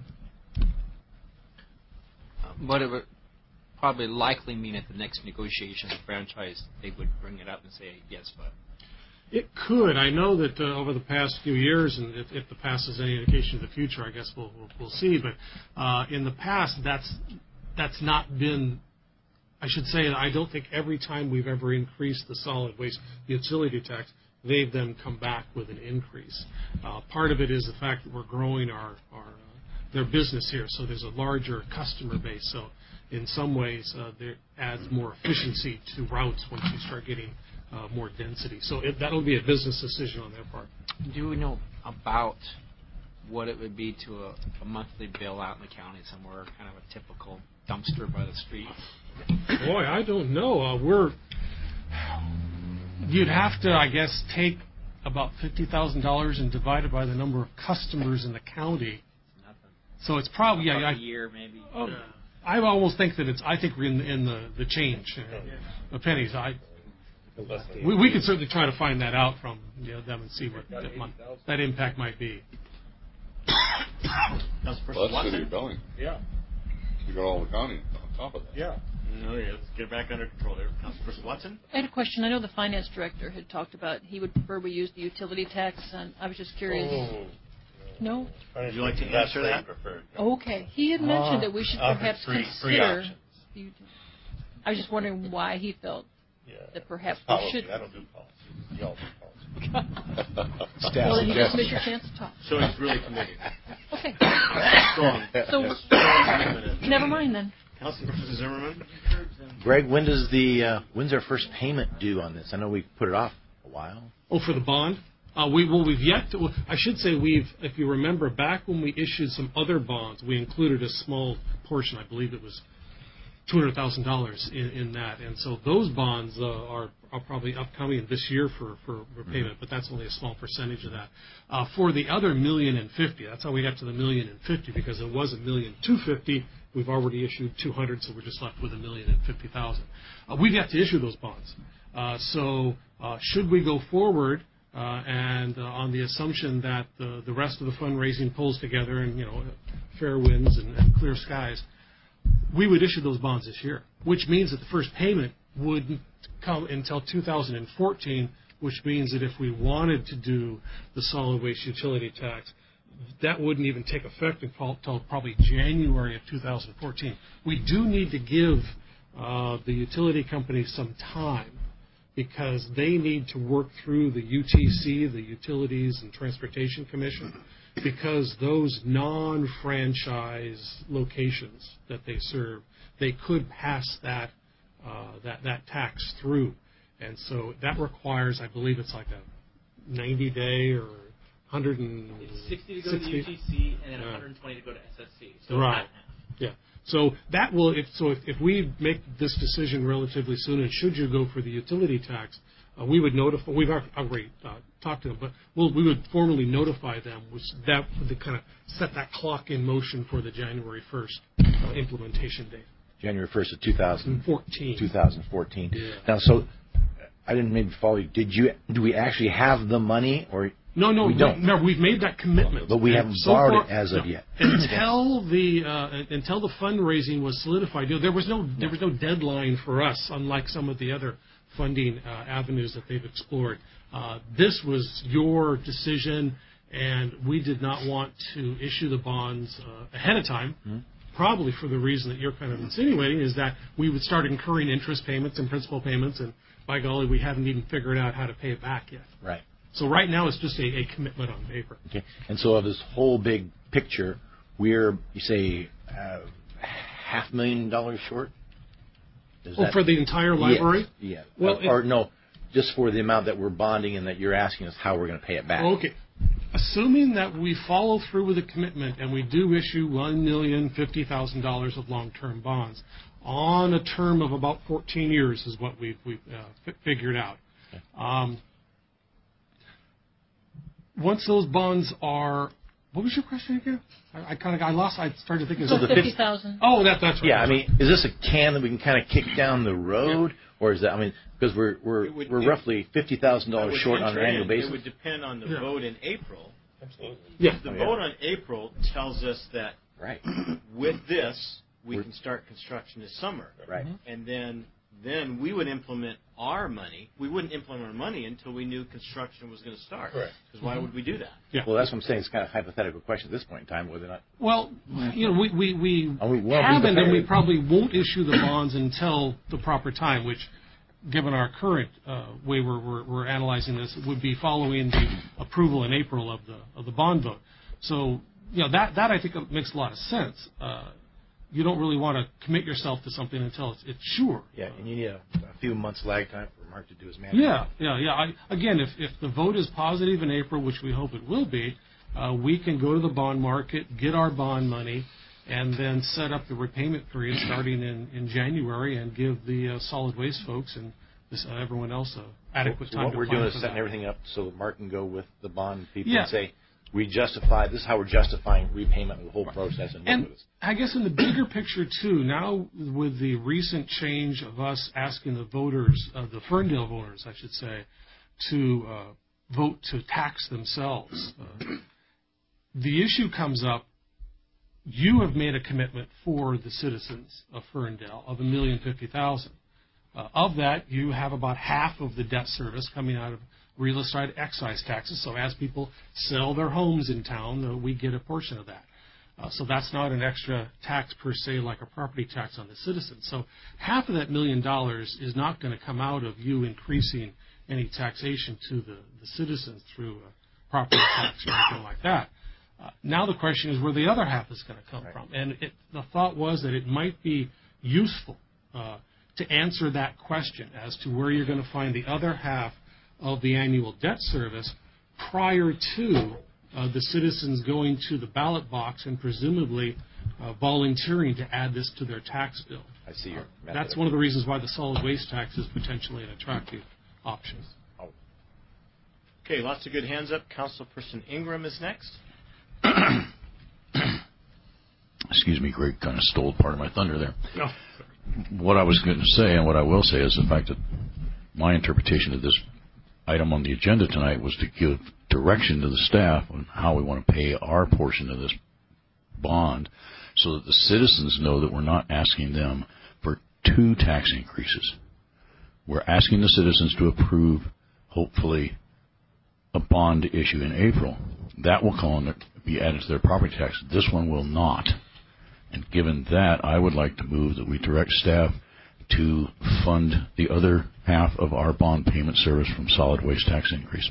[SPEAKER 10] But it would probably likely mean at the next negotiation of franchise, they would bring it up and say, yes, but.
[SPEAKER 12] It could. I know that uh, over the past few years, and if, if the past is any indication of the future, I guess we'll we'll, we'll see. But uh, in the past, that's that's not been. I should say that I don't think every time we've ever increased the solid waste utility tax, they've then come back with an increase. Uh, part of it is the fact that we're growing our our uh, their business here, so there's a larger customer base. So in some ways, uh, there adds more efficiency to routes once you start getting Uh, more density. So it, that'll be a business decision on their part.
[SPEAKER 10] Do we know about what it would be to a, a monthly bill out in the county somewhere, kind of a typical dumpster by the street?
[SPEAKER 12] Boy, I don't know. Uh, we're you'd have to, I guess, take about fifty thousand dollars and divide it by the number of customers in the county.
[SPEAKER 10] Nothing.
[SPEAKER 12] So it's probably yeah,
[SPEAKER 10] a
[SPEAKER 12] I,
[SPEAKER 10] year maybe.
[SPEAKER 12] Oh, I almost think that it's. I think we're in, in the the change, uh, the pennies. I. We, we can certainly try to find that out from you know, them and see what that, might, that impact might be.
[SPEAKER 2] Well, that's city of Bellingham.
[SPEAKER 1] Yeah.
[SPEAKER 2] You got all the county on top of that.
[SPEAKER 1] Yeah. No, yeah, let's get back under control there. Councilperson Watson?
[SPEAKER 3] I had a question. I know the finance director had talked about he would prefer we use the utility tax, and I was just curious.
[SPEAKER 13] Oh,
[SPEAKER 3] no?
[SPEAKER 1] Would you like to answer that?
[SPEAKER 3] Okay. He had mentioned
[SPEAKER 13] Ah,
[SPEAKER 3] that we should
[SPEAKER 13] uh,
[SPEAKER 3] perhaps
[SPEAKER 13] three,
[SPEAKER 3] consider.
[SPEAKER 13] Three options.
[SPEAKER 3] I was just wondering why he felt
[SPEAKER 13] Yeah.
[SPEAKER 3] that perhaps
[SPEAKER 13] Policy.
[SPEAKER 3] we should.
[SPEAKER 13] I don't do policy. Y'all do policy.
[SPEAKER 3] Well, then you just missed your chance to talk.
[SPEAKER 1] So he's really committed.
[SPEAKER 3] Okay.
[SPEAKER 1] Strong.
[SPEAKER 3] So,
[SPEAKER 1] Yes.
[SPEAKER 3] never mind then.
[SPEAKER 1] Councilperson Zimmerman?
[SPEAKER 14] Greg, when does the uh, when's our first payment due on this? I know we put it off a while.
[SPEAKER 12] Oh, for the bond? Uh, we well, we've yet to. I should say we've. If you remember, back when we issued some other bonds, we included a small portion. I believe it was two hundred thousand dollars in, in that, and so those bonds uh, are, are probably upcoming this year for for repayment. Mm-hmm. But that's only a small percentage of that. Uh, for the other million and fifty, that's how we got to the million and fifty because it was a million two fifty. We've already issued two hundred, so we're just left with a million and fifty thousand. Uh, we've got to issue those bonds. Uh, so uh, should we go forward uh, and uh, on the assumption that the, the rest of the fundraising pulls together and you know fair winds and, and clear skies, we would issue those bonds this year, which means that the first payment wouldn't come until two thousand fourteen, which means that if we wanted to do the solid waste utility tax, that wouldn't even take effect until probably January of two thousand fourteen. We do need to give uh, the utility companies some time because they need to work through the U T C, the Utilities and Transportation Commission, because those non-franchise locations that they serve, they could pass that uh, that that tax through, and so that requires, I believe, it's like a ninety-day or one hundred
[SPEAKER 10] It's sixty to go to the U T C and then yeah. one hundred twenty to go to S S C. So
[SPEAKER 12] right. Yeah. So that will. If so, if, if we make this decision relatively soon, and should you go for the utility tax, uh, we would notify. We've already uh, talked to them, but we'll, we would formally notify them. Which that would kind of set that clock in motion for the January first uh, implementation date.
[SPEAKER 14] January first of two thousand
[SPEAKER 12] fourteen.
[SPEAKER 14] two thousand fourteen.
[SPEAKER 12] Yeah.
[SPEAKER 14] Now, so I didn't maybe follow you. Did you? Do we actually have the money, or
[SPEAKER 12] no? No,
[SPEAKER 14] we don't.
[SPEAKER 12] No, we've made that commitment,
[SPEAKER 14] but we
[SPEAKER 12] and
[SPEAKER 14] haven't
[SPEAKER 12] so
[SPEAKER 14] borrowed
[SPEAKER 12] far,
[SPEAKER 14] it as of
[SPEAKER 12] no,
[SPEAKER 14] yet.
[SPEAKER 12] Until the uh, until the fundraising was solidified, you know, there was no there was no deadline for us, unlike some of the other funding uh, avenues that they've explored. Uh, this was your decision, and we did not want to issue the bonds uh, ahead of time. Mm-hmm. Probably for the reason that you're kind of insinuating, is that we would start incurring interest payments and principal payments, and by golly, we haven't even figured out how to pay it back yet.
[SPEAKER 14] Right.
[SPEAKER 12] So right now, it's just a, a commitment on paper.
[SPEAKER 14] Okay. And so of this whole big picture, we're, you say, uh, half a million dollars short? Is
[SPEAKER 12] oh,
[SPEAKER 14] that,
[SPEAKER 12] for the entire library?
[SPEAKER 14] Yes. Yeah.
[SPEAKER 12] Well,
[SPEAKER 14] uh, or, or no, just for the amount that we're bonding and that you're asking us how we're going to pay it back.
[SPEAKER 12] Okay. Assuming that we follow through with the commitment and we do issue one million fifty thousand dollars of long-term bonds on a term of about fourteen years is what we've, we've uh, f- figured out. Okay. Um, once those bonds are, what was your question again? I, I kind of I lost. I started thinking.
[SPEAKER 3] So the fifty thousand.
[SPEAKER 12] Oh, that, that's right.
[SPEAKER 14] Yeah, I mean, is this a can that we can kind of kick down the road, yeah. or is that? I mean, because we're we're
[SPEAKER 1] would,
[SPEAKER 14] we're roughly fifty thousand dollars short on an annual
[SPEAKER 1] in,
[SPEAKER 14] basis.
[SPEAKER 1] It would depend on the yeah. vote in April.
[SPEAKER 13] Absolutely.
[SPEAKER 12] Yeah.
[SPEAKER 1] The
[SPEAKER 14] oh,
[SPEAKER 1] vote
[SPEAKER 14] yeah.
[SPEAKER 1] on April tells us that
[SPEAKER 14] right.
[SPEAKER 1] with this we
[SPEAKER 14] we're,
[SPEAKER 1] can start construction this summer.
[SPEAKER 14] Right.
[SPEAKER 1] And then then we would implement our money. We wouldn't implement our money until we knew construction was going to start.
[SPEAKER 14] Correct.
[SPEAKER 1] Because why mm-hmm. would we do that?
[SPEAKER 12] Yeah.
[SPEAKER 14] Well, that's what I'm saying. It's kind of a hypothetical question at this point in time, whether or not.
[SPEAKER 12] Well, you know, we we, we
[SPEAKER 14] oh, we well,
[SPEAKER 12] haven't, and we probably won't issue the bonds until the proper time, which, given our current uh, way we're, we're we're analyzing this, would be following the approval in April of the of the bond vote. So, you know, that that I think makes a lot of sense. Uh, you don't really want to commit yourself to something until it's, it's sure.
[SPEAKER 14] Yeah, and you need a, a few months lag time for Mark to do his management.
[SPEAKER 12] Yeah, yeah, yeah. I, again, if, if the vote is positive in April, which we hope it will be, uh, we can go to the bond market, get our bond money, and then set up the repayment period starting in, in January and give the uh, solid waste folks and this, uh, everyone else uh, adequate
[SPEAKER 14] so
[SPEAKER 12] time
[SPEAKER 14] what
[SPEAKER 12] to
[SPEAKER 14] we're
[SPEAKER 12] plan
[SPEAKER 14] doing is
[SPEAKER 12] for
[SPEAKER 14] setting
[SPEAKER 12] that.
[SPEAKER 14] everything up so that Mark can go with the bond people
[SPEAKER 12] Yeah.
[SPEAKER 14] and say, we justify, this is how we're justifying repayment of the whole process. And,
[SPEAKER 12] and I guess in the bigger picture, too, now with the recent change of us asking the voters, uh, the Ferndale voters, I should say, to uh, vote to tax themselves, uh, the issue comes up, you have made a commitment for the citizens of Ferndale of one million fifty thousand dollars. Uh, of that, you have about half of the debt service coming out of real estate excise taxes. So as people sell their homes in town, uh, we get a portion of that. Uh, so that's not an extra tax per se like a property tax on the citizens. So half of that million dollars is not going to come out of you increasing any taxation to the, the citizens through a property tax or anything like that. Uh, now the question is where the other half is going to come right. from. And it, the thought was that it might be useful uh, to answer that question as to where you're going to find the other half of the annual debt service prior to uh, the citizens going to the ballot box and presumably uh, volunteering to add this to their tax bill.
[SPEAKER 14] I see your
[SPEAKER 12] uh, That's one of the reasons why the solid waste tax is potentially an attractive option.
[SPEAKER 14] Oh.
[SPEAKER 1] Okay, lots of good hands up. Councilperson Ingram is next.
[SPEAKER 5] Excuse me, Greg kind of stole part of my thunder there.
[SPEAKER 1] No.
[SPEAKER 5] What I was going to say, and what I will say, is the fact that my interpretation of this item on the agenda tonight was to give direction to the staff on how we want to pay our portion of this bond so that the citizens know that we're not asking them for two tax increases. We're asking the citizens to approve, hopefully, a bond issue in April. That will come on, be added to their property tax. This one will not. And given that, I would like to move that we direct staff to fund the other half of our bond payment service from solid waste tax increase.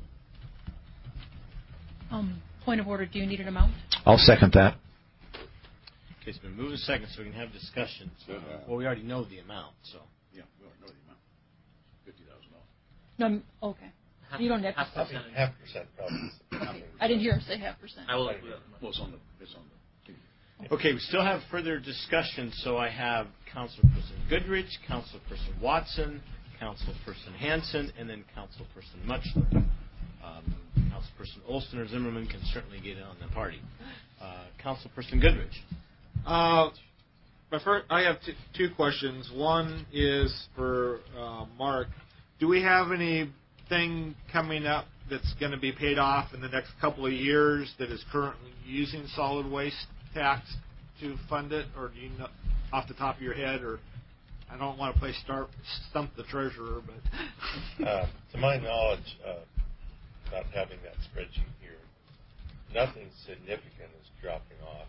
[SPEAKER 3] Um, point of order, do you need an amount?
[SPEAKER 14] I'll second that.
[SPEAKER 1] Okay, it's been moved a second so we can have discussion. So, uh, well, we already know the amount, so.
[SPEAKER 5] Yeah, we already know the amount. fifty thousand dollars.
[SPEAKER 3] No, okay. You don't have
[SPEAKER 13] half
[SPEAKER 3] to.
[SPEAKER 13] percent. Half percent, probably.
[SPEAKER 3] I didn't hear him say half percent.
[SPEAKER 10] I will.
[SPEAKER 5] Well, it's on the. It's on the.
[SPEAKER 1] Okay, we still have further discussion, so I have Councilperson Goodrich, Councilperson Watson, Councilperson Hanson, and then Councilperson Muchler. Um, Councilperson Olson or Zimmerman can certainly get in on the party. Uh, Councilperson Goodrich.
[SPEAKER 8] Uh, my first, I have t- two questions. One is for uh, Mark. Do we have anything coming up that's going to be paid off in the next couple of years that is currently using solid waste tax to fund it, or do you know off the top of your head, or I don't want to play star, stump the treasurer, but
[SPEAKER 13] uh, to my knowledge, uh, not having that spreadsheet here, nothing significant is dropping off.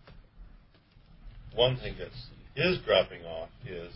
[SPEAKER 13] One thing that is dropping off is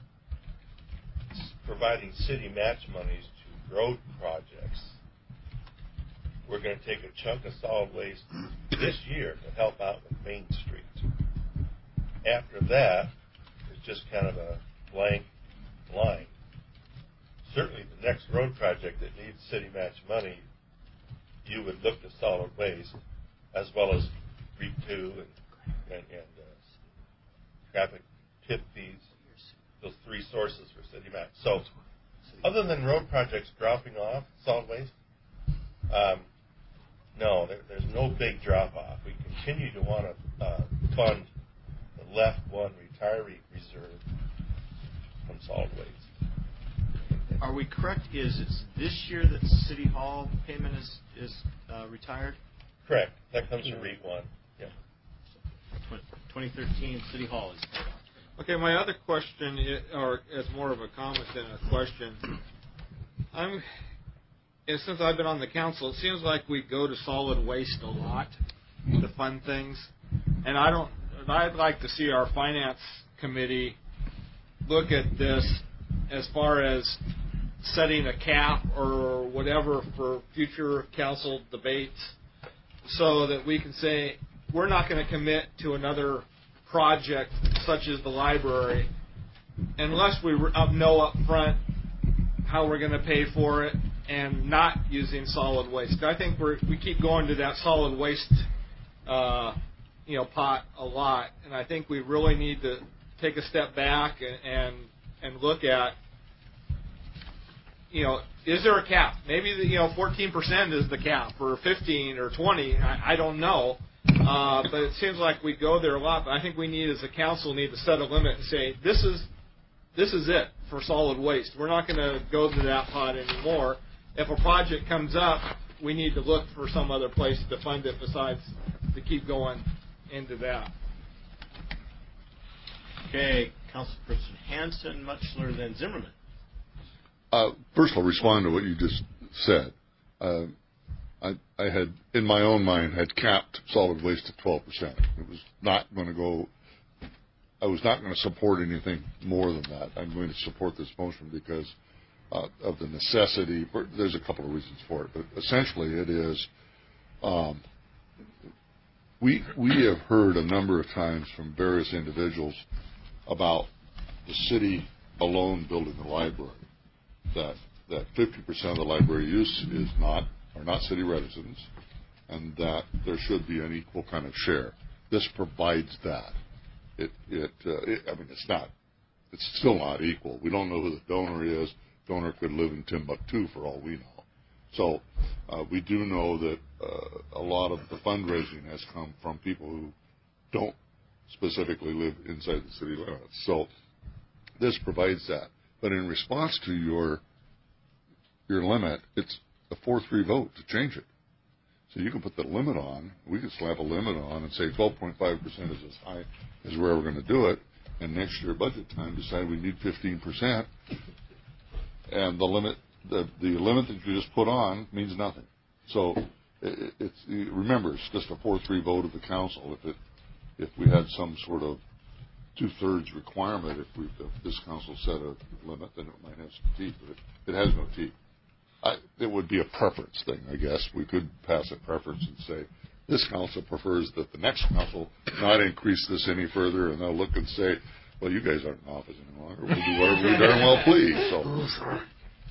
[SPEAKER 13] providing city match monies to road projects. We're going to take a chunk of solid waste this year to help out with Main Street. After that, it's just kind of a blank line. Certainly the next road project that needs city match money, you would look to solid waste, as well as REAP two and, and, and uh, traffic tip fees, those three sources for city match. So other than road projects dropping off solid waste, um, no, there, there's no big drop-off. We continue to want to uh, fund the left one retiree reserve from solid waste.
[SPEAKER 1] Are we correct? Is it's this year that City Hall payment is is uh, retired?
[SPEAKER 13] Correct. That comes from REAP one. Yeah.
[SPEAKER 1] twenty thirteen City Hall is paid off.
[SPEAKER 8] Okay, my other question, is, or is more of a comment than a question. I'm, and since I've been on the council, it seems like we go to solid waste a lot to fund things, and I don't. I'd like to see our finance committee look at this as far as setting a cap or whatever for future council debates, so that we can say we're not going to commit to another project such as the library unless we know up front how we're going to pay for it and not using solid waste. I think we're, we keep going to that solid waste uh, you know, pot a lot, and I think we really need to take a step back and and, and look at, you know, is there a cap? Maybe the, you know, fourteen percent is the cap, or fifteen or twenty. I, I don't know. Uh, but it seems like we go there a lot. But I think we need, as a council, need to set a limit and say this is this is it for solid waste. We're not going to go to that pot anymore. If a project comes up, we need to look for some other place to fund it besides to keep going into that.
[SPEAKER 1] Okay, Councilperson Hanson, Mutchler, then Zimmerman.
[SPEAKER 2] Uh, first, I'll respond to what you just said. Uh, I, I had, in my own mind, had capped solid waste at twelve percent. It was not going to go, I was not going to support anything more than that. I'm going to support this motion because uh, of the necessity. There's a couple of reasons for it, but essentially it is, um, we, we have heard a number of times from various individuals about the city alone building the library, that that fifty percent of the library use is not are not city residents, and that there should be an equal kind of share. This provides that. It, it, uh, it I mean, it's not. It's still not equal. We don't know who the donor is. Donor could live in Timbuktu for all we know. So uh, we do know that uh, a lot of the fundraising has come from people who don't specifically live inside the city limits. So this provides that. But in response to your your limit, it's a four three vote to change it. So you can put the limit on. We could slap a limit on and say twelve point five percent is as high as where we're going to do it. And next year, budget time, decide we need fifteen percent. And the limit, the, the limit that you just put on means nothing. So it, it's remember, it's just a four three vote of the council. If it if we had some sort of two-thirds requirement, if, we, if this council set a limit, then it might have some teeth, but it, it has no teeth. I, it would be a preference thing, I guess. We could pass a preference and say, this council prefers that the next council not increase this any further, and they'll look and say, well, you guys aren't in office any longer. We'll do whatever we darn well please. So.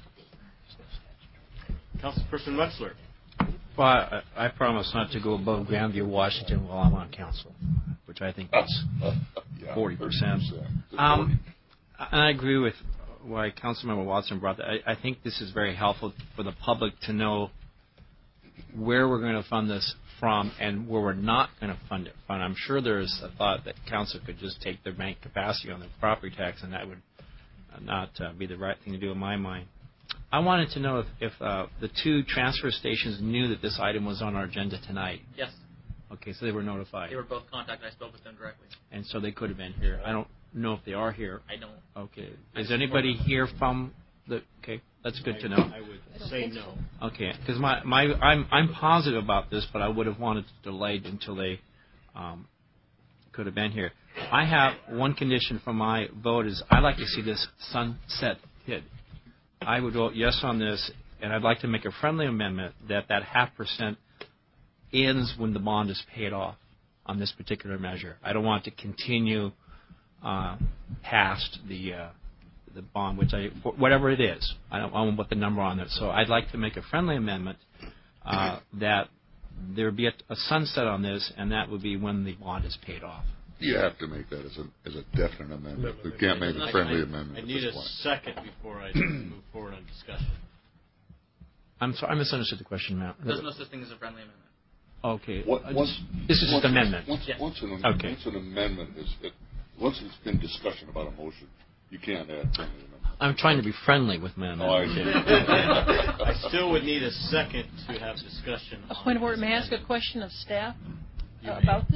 [SPEAKER 1] Councilperson Mutchler.
[SPEAKER 10] Well, I, I promise not to go above Grandview, Washington while I'm on council, which I think is forty percent. Um, and I agree with why Councilmember Watson brought that. I, I think this is very helpful for the public to know where we're going to fund this from and where we're not going to fund it from. I'm sure there's a thought that council could just take their bank capacity on the property tax, and that would not uh, be the right thing to do in my mind. I wanted to know if, if uh, the two transfer stations knew that this item was on our agenda tonight.
[SPEAKER 15] Yes.
[SPEAKER 10] Okay, so they were notified.
[SPEAKER 15] They were both contacted. I spoke with them directly.
[SPEAKER 10] And so they could have been here. I don't know if they are here.
[SPEAKER 15] I don't.
[SPEAKER 10] Okay. Is anybody here from the? Okay, that's good
[SPEAKER 1] I,
[SPEAKER 10] to know.
[SPEAKER 1] I would say no.
[SPEAKER 10] Okay, because my, my I'm I'm positive about this, but I would have wanted to delay until they um, could have been here. I have one condition for my vote is I'd like to see this sunset hit. I would vote yes on this, and I'd like to make a friendly amendment that that half percent ends when the bond is paid off on this particular measure. I don't want to continue uh, past the uh, the bond, which I whatever it is. I don't, I don't put the number on it. So I'd like to make a friendly amendment uh, that there be a, a sunset on this, and that would be when the bond is paid off.
[SPEAKER 2] You have to make that as a as a definite amendment. We can't make a friendly amendment.
[SPEAKER 1] I need a second before I move forward on discussion.
[SPEAKER 10] I'm sorry, I misunderstood the question, Matt.
[SPEAKER 15] There's no such thing as a friendly amendment.
[SPEAKER 10] Okay.
[SPEAKER 2] What, once,
[SPEAKER 10] just, this is
[SPEAKER 2] once,
[SPEAKER 10] just an amendment.
[SPEAKER 2] Once,
[SPEAKER 15] yes.
[SPEAKER 2] once, an,
[SPEAKER 10] okay.
[SPEAKER 2] once an amendment is, it, once it's been discussion about a motion, you can't add friendly amendment.
[SPEAKER 10] I'm trying to be friendly with my amendment.
[SPEAKER 2] Oh, I,
[SPEAKER 1] I still would need a second to have discussion.
[SPEAKER 3] A point of order. May I ask a question of staff uh, about this?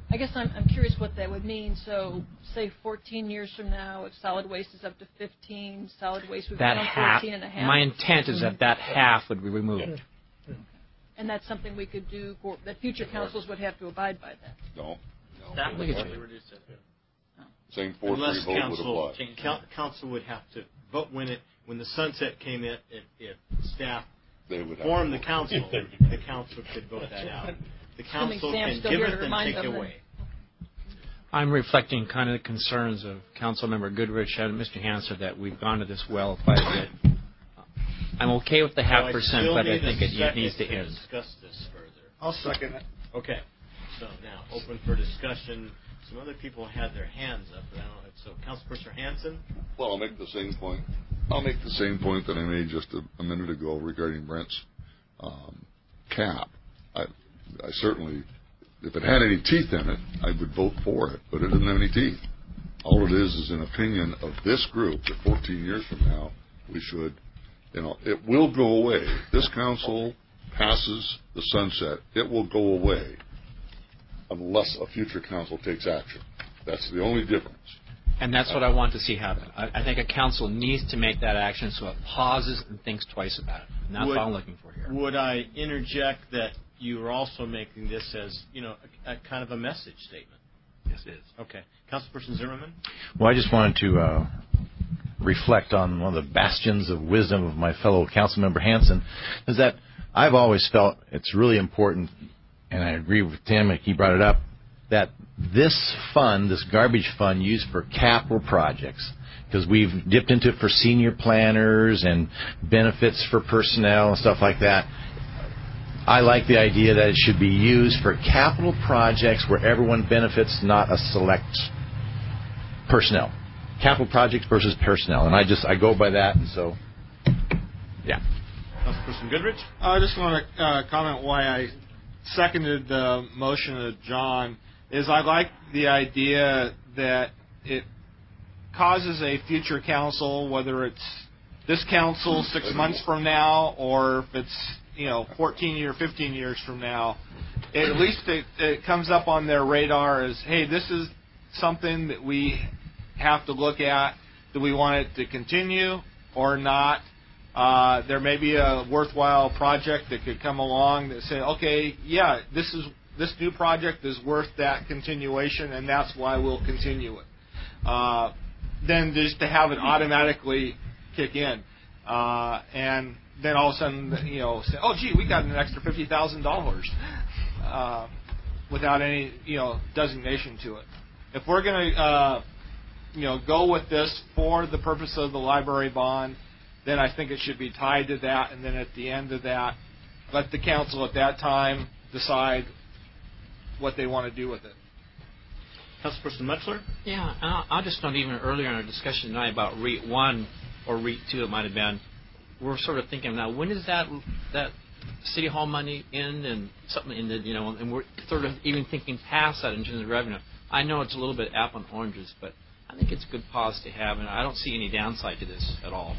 [SPEAKER 3] I guess I'm, I'm curious what that would mean. So, say fourteen years from now, if solid waste is up to fifteen, solid waste would
[SPEAKER 10] That
[SPEAKER 3] become
[SPEAKER 10] half,
[SPEAKER 3] fourteen and a half.
[SPEAKER 10] my intent is that that half would be removed.
[SPEAKER 3] And that's something we could do, for, that future councils would have to abide by that.
[SPEAKER 2] No.
[SPEAKER 15] Staff would have to reduce it.
[SPEAKER 2] Same four
[SPEAKER 1] Unless
[SPEAKER 2] three vote would
[SPEAKER 1] council,
[SPEAKER 2] apply.
[SPEAKER 1] coun- council would have to vote when it when the sunset came in. If, if staff
[SPEAKER 2] They would have
[SPEAKER 1] formed
[SPEAKER 2] to
[SPEAKER 1] the
[SPEAKER 2] vote.
[SPEAKER 1] council, the council could vote that out. The
[SPEAKER 3] Assuming
[SPEAKER 1] council
[SPEAKER 3] Sam's
[SPEAKER 1] can
[SPEAKER 3] still
[SPEAKER 1] give
[SPEAKER 3] here
[SPEAKER 1] it
[SPEAKER 3] to
[SPEAKER 1] and
[SPEAKER 3] remind
[SPEAKER 1] take
[SPEAKER 3] them
[SPEAKER 1] away.
[SPEAKER 10] I'm reflecting kind of the concerns of Councilmember Goodrich and Mister Hanser that we've gone to this well quite a bit. I'm okay with the half
[SPEAKER 1] So I
[SPEAKER 10] percent,
[SPEAKER 1] still
[SPEAKER 10] but I
[SPEAKER 1] need a
[SPEAKER 10] think it
[SPEAKER 1] second
[SPEAKER 10] needs to
[SPEAKER 1] to
[SPEAKER 10] end.
[SPEAKER 1] discuss this further.
[SPEAKER 8] I'll second it.
[SPEAKER 1] Okay. So now, open for discussion. Some other people had their hands up, but I don't know. So, Councilperson Hansen?
[SPEAKER 2] Well, I'll make the same point. I'll make the same point that I made just a, a minute ago regarding Brent's um, cap. I, I certainly, if it had any teeth in it, I would vote for it, but it doesn't have any teeth. All it is is an opinion of this group that fourteen years from now, we should, you know, it will go away. This council passes the sunset, it will go away unless a future council takes action. That's the only difference.
[SPEAKER 10] And that's what I want to see happen. I, I think a council needs to make that action so it pauses and thinks twice about it. And that's
[SPEAKER 1] Would-
[SPEAKER 10] what I'm looking for here.
[SPEAKER 1] Would I interject that you are also making this as, you know, a, a kind of a message statement?
[SPEAKER 10] Yes, it is.
[SPEAKER 1] Okay. Councilperson Zimmerman?
[SPEAKER 14] Well, I just wanted to uh, reflect on one of the bastions of wisdom of my fellow council member Hansen, is that I've always felt it's really important, and I agree with Tim, he brought it up, that this fund, this garbage fund, used for capital projects, because we've dipped into it for senior planners and benefits for personnel and stuff like that. I like the idea that it should be used for capital projects where everyone benefits, not a select personnel. Capital projects versus personnel, and I just I go by that, and so yeah.
[SPEAKER 1] Councilperson Goodrich?
[SPEAKER 8] I just want to uh, comment why I seconded the motion of John. Is I like the idea that it causes a future council, whether it's this council six months from now or if it's, you know, fourteen or fifteen years from now, at least it, it comes up on their radar as, hey, this is something that we have to look at. Do we want it to continue or not? Uh, there may be a worthwhile project that could come along that say, okay, yeah, this is this new project is worth that continuation, and that's why we'll continue it. Uh, then just to have it automatically kick in, uh, and then all of a sudden, you know, say, oh, gee, we got an extra fifty thousand dollars uh, without any, you know, designation to it. If we're going to, uh, you know, go with this for the purpose of the library bond, then I think it should be tied to that, and then at the end of that, let the council at that time decide what they want to do with it.
[SPEAKER 1] Councilperson Mutchler?
[SPEAKER 10] Yeah, I'll, I'll just note even earlier in our discussion tonight about REIT one or REIT two, it might have been, we're sort of thinking now, when is that that City Hall money in and something in the, you know, and we're sort of even thinking past that in terms of revenue. I know it's a little bit apple and oranges, but I think it's a good pause to have, and I don't see any downside to this at all.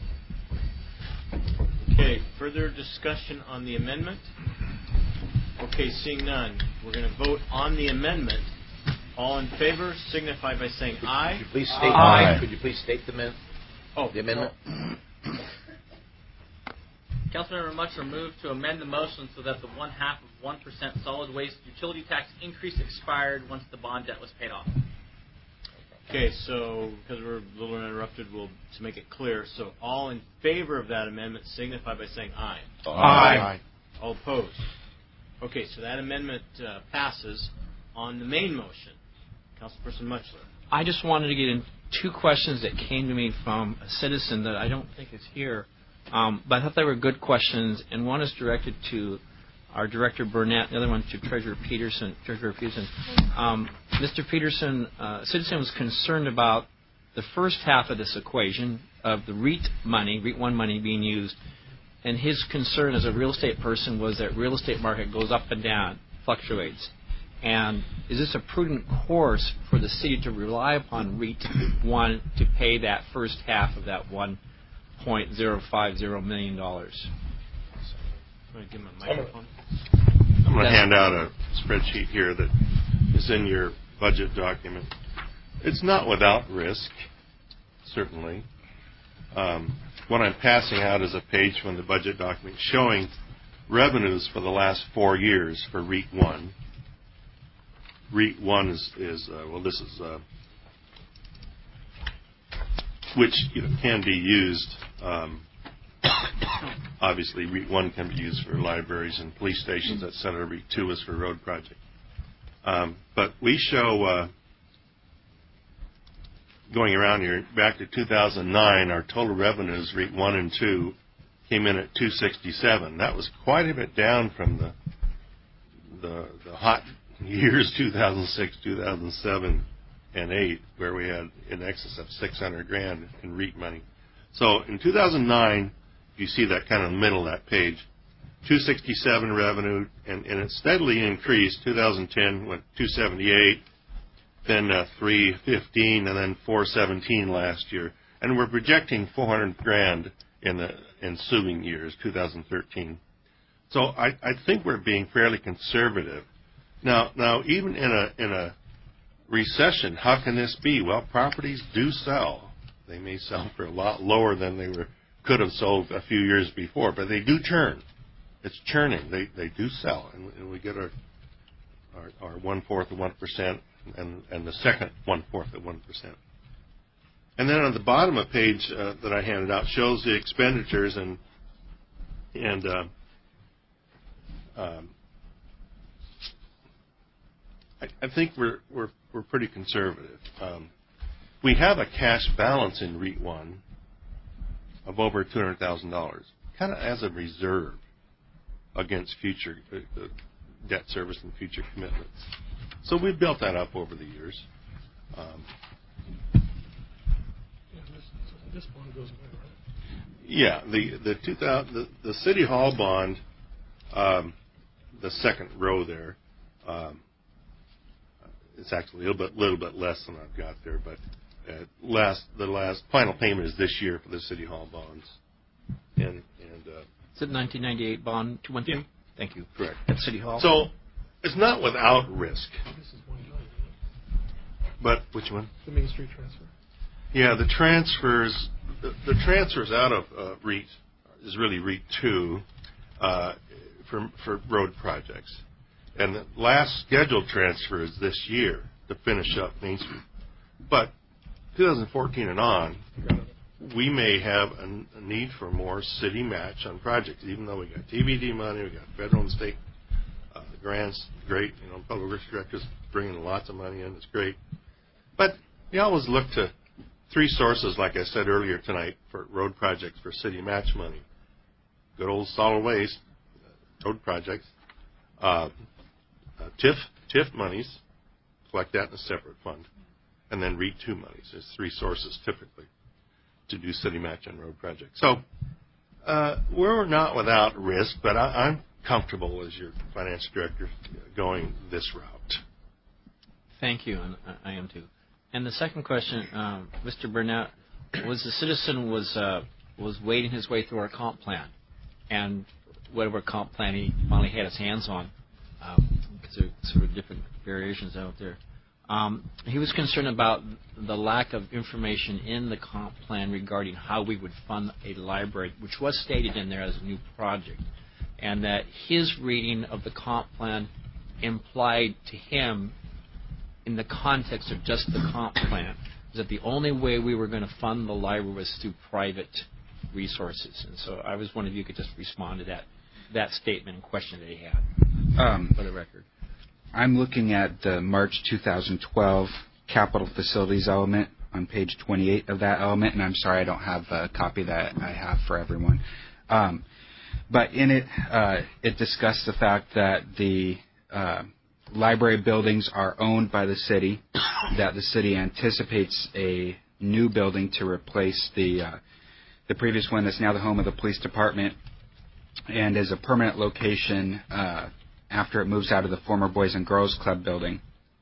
[SPEAKER 1] Okay, further discussion on the amendment? Okay, seeing none, we're going to vote on the amendment. All in favor signify by saying aye.
[SPEAKER 14] Could you please state,
[SPEAKER 1] aye.
[SPEAKER 14] Could you please state the, min-
[SPEAKER 1] oh,
[SPEAKER 14] the amendment?
[SPEAKER 1] Oh.
[SPEAKER 15] Councilmember Mutchler moved to amend the motion so that the one half of one percent solid waste utility tax increase expired once the bond debt was paid off.
[SPEAKER 1] Okay, so because we're a little interrupted, we'll to make it clear. So all in favor of that amendment signify by saying aye.
[SPEAKER 2] Aye.
[SPEAKER 1] Aye. All opposed. Okay, so that amendment uh, passes. On the main motion, Councilperson Mutchler.
[SPEAKER 10] I just wanted to get in two questions that came to me from a citizen that I don't think is here, um, but I thought they were good questions, and one is directed to our Director Burnett, the other one to Treasurer Peterson. Treasurer Peterson. Um, Mister Peterson, uh, a citizen was concerned about the first half of this equation of the REIT money, REIT one money being used, and his concern as a real estate person was that real estate market goes up and down, fluctuates. And is this a prudent course for the city to rely upon REIT one to pay that first half of that one point zero five zero million dollars?
[SPEAKER 1] I'm going to give him a microphone.
[SPEAKER 16] I'm going to hand out a spreadsheet here that
[SPEAKER 13] is in your budget document. It's not without risk, certainly. Um, what I'm passing out is a page from the budget document showing revenues for the last four years for REIT one. REIT one is, is uh, well, this is, uh, which you know, can be used, um, obviously REIT one can be used for libraries and police stations, et cetera. REIT two is for road project. Um, but we show, uh, going around here, back to two thousand nine, our total revenues, REIT one and two, came in at two sixty-seven. That was quite a bit down from the the, the hot years two thousand six, two thousand seven, and eight, where we had in excess of six hundred grand in REIT money. So in two thousand nine, you see that kind of in the middle of that page, two sixty-seven revenue, and, and it steadily increased. two thousand ten went two seventy-eight, then uh, three fifteen, and then four seventeen last year. And we're projecting four hundred grand in the ensuing years, two thousand thirteen. So I, I think we're being fairly conservative. Now, now even in a in a recession, how can this be? Well, properties do sell. They may sell for a lot lower than they were could have sold a few years before, but they do churn. It's churning. They they do sell, and, and we get our our, our one fourth of one percent, and and the second one fourth of one percent. And then on the bottom of page uh, that I handed out shows the expenditures, and and uh, um, I, I think we're we're we're pretty conservative. Um, we have a cash balance in REIT one of over two hundred thousand dollars, kind of as a reserve against future uh, uh, debt service and future commitments. So we've built that up over the years. Um,
[SPEAKER 12] This bond goes away, right?
[SPEAKER 13] Yeah, the the two thousand the, the City Hall bond, um, the second row there, um, it's actually a little bit little bit less than I've got there, but uh, last the last final payment is this year for the City Hall bonds, and and uh,
[SPEAKER 10] is it nineteen ninety-eight bond two one three?
[SPEAKER 13] Yeah.
[SPEAKER 10] Thank you.
[SPEAKER 13] Correct.
[SPEAKER 10] At City Hall.
[SPEAKER 13] So it's not without risk.
[SPEAKER 12] This is one million.
[SPEAKER 13] But which one?
[SPEAKER 12] The Main Street transfer.
[SPEAKER 13] Yeah, the transfers, the, the transfers out of uh, REIT is really REIT two uh, for for road projects, and the last scheduled transfer is this year to finish up Main Street. But twenty fourteen and on, we may have a, a need for more city match on projects, even though we got T B D money, we got federal and state uh, grants. Great, you know, public works directors bringing lots of money in. It's great, but you always look to three sources, like I said earlier tonight, for road projects for city match money. Good old solid waste, uh, road projects, uh, uh, TIF, TIF monies, collect that in a separate fund, and then REIT two monies. There's three sources typically to do city match on road projects. So uh, we're not without risk, but I, I'm comfortable as your finance director going this route.
[SPEAKER 10] Thank you, and I am too. And the second question, um, Mister Burnett, was the citizen was uh, was wading his way through our comp plan, and whatever comp plan he finally had his hands on, um, because there are sort of different variations out there. Um, he was concerned about the lack of information in the comp plan regarding how we would fund a library, which was stated in there as a new project, and that his reading of the comp plan implied to him, in the context of just the comp plan, is that the only way we were going to fund the library was through private resources. And so I was wondering if you could just respond to that that statement and question that he had,
[SPEAKER 9] um,
[SPEAKER 10] for the record.
[SPEAKER 9] I'm looking at the March two thousand twelve capital facilities element on page twenty-eight of that element, and I'm sorry I don't have a copy that I have for everyone. Um, but in it, uh, it discussed the fact that the uh, library buildings are owned by the city, that the city anticipates a new building to replace the uh, the previous one that's now the home of the police department, and is a permanent location uh, after it moves out of the former Boys and Girls Club building.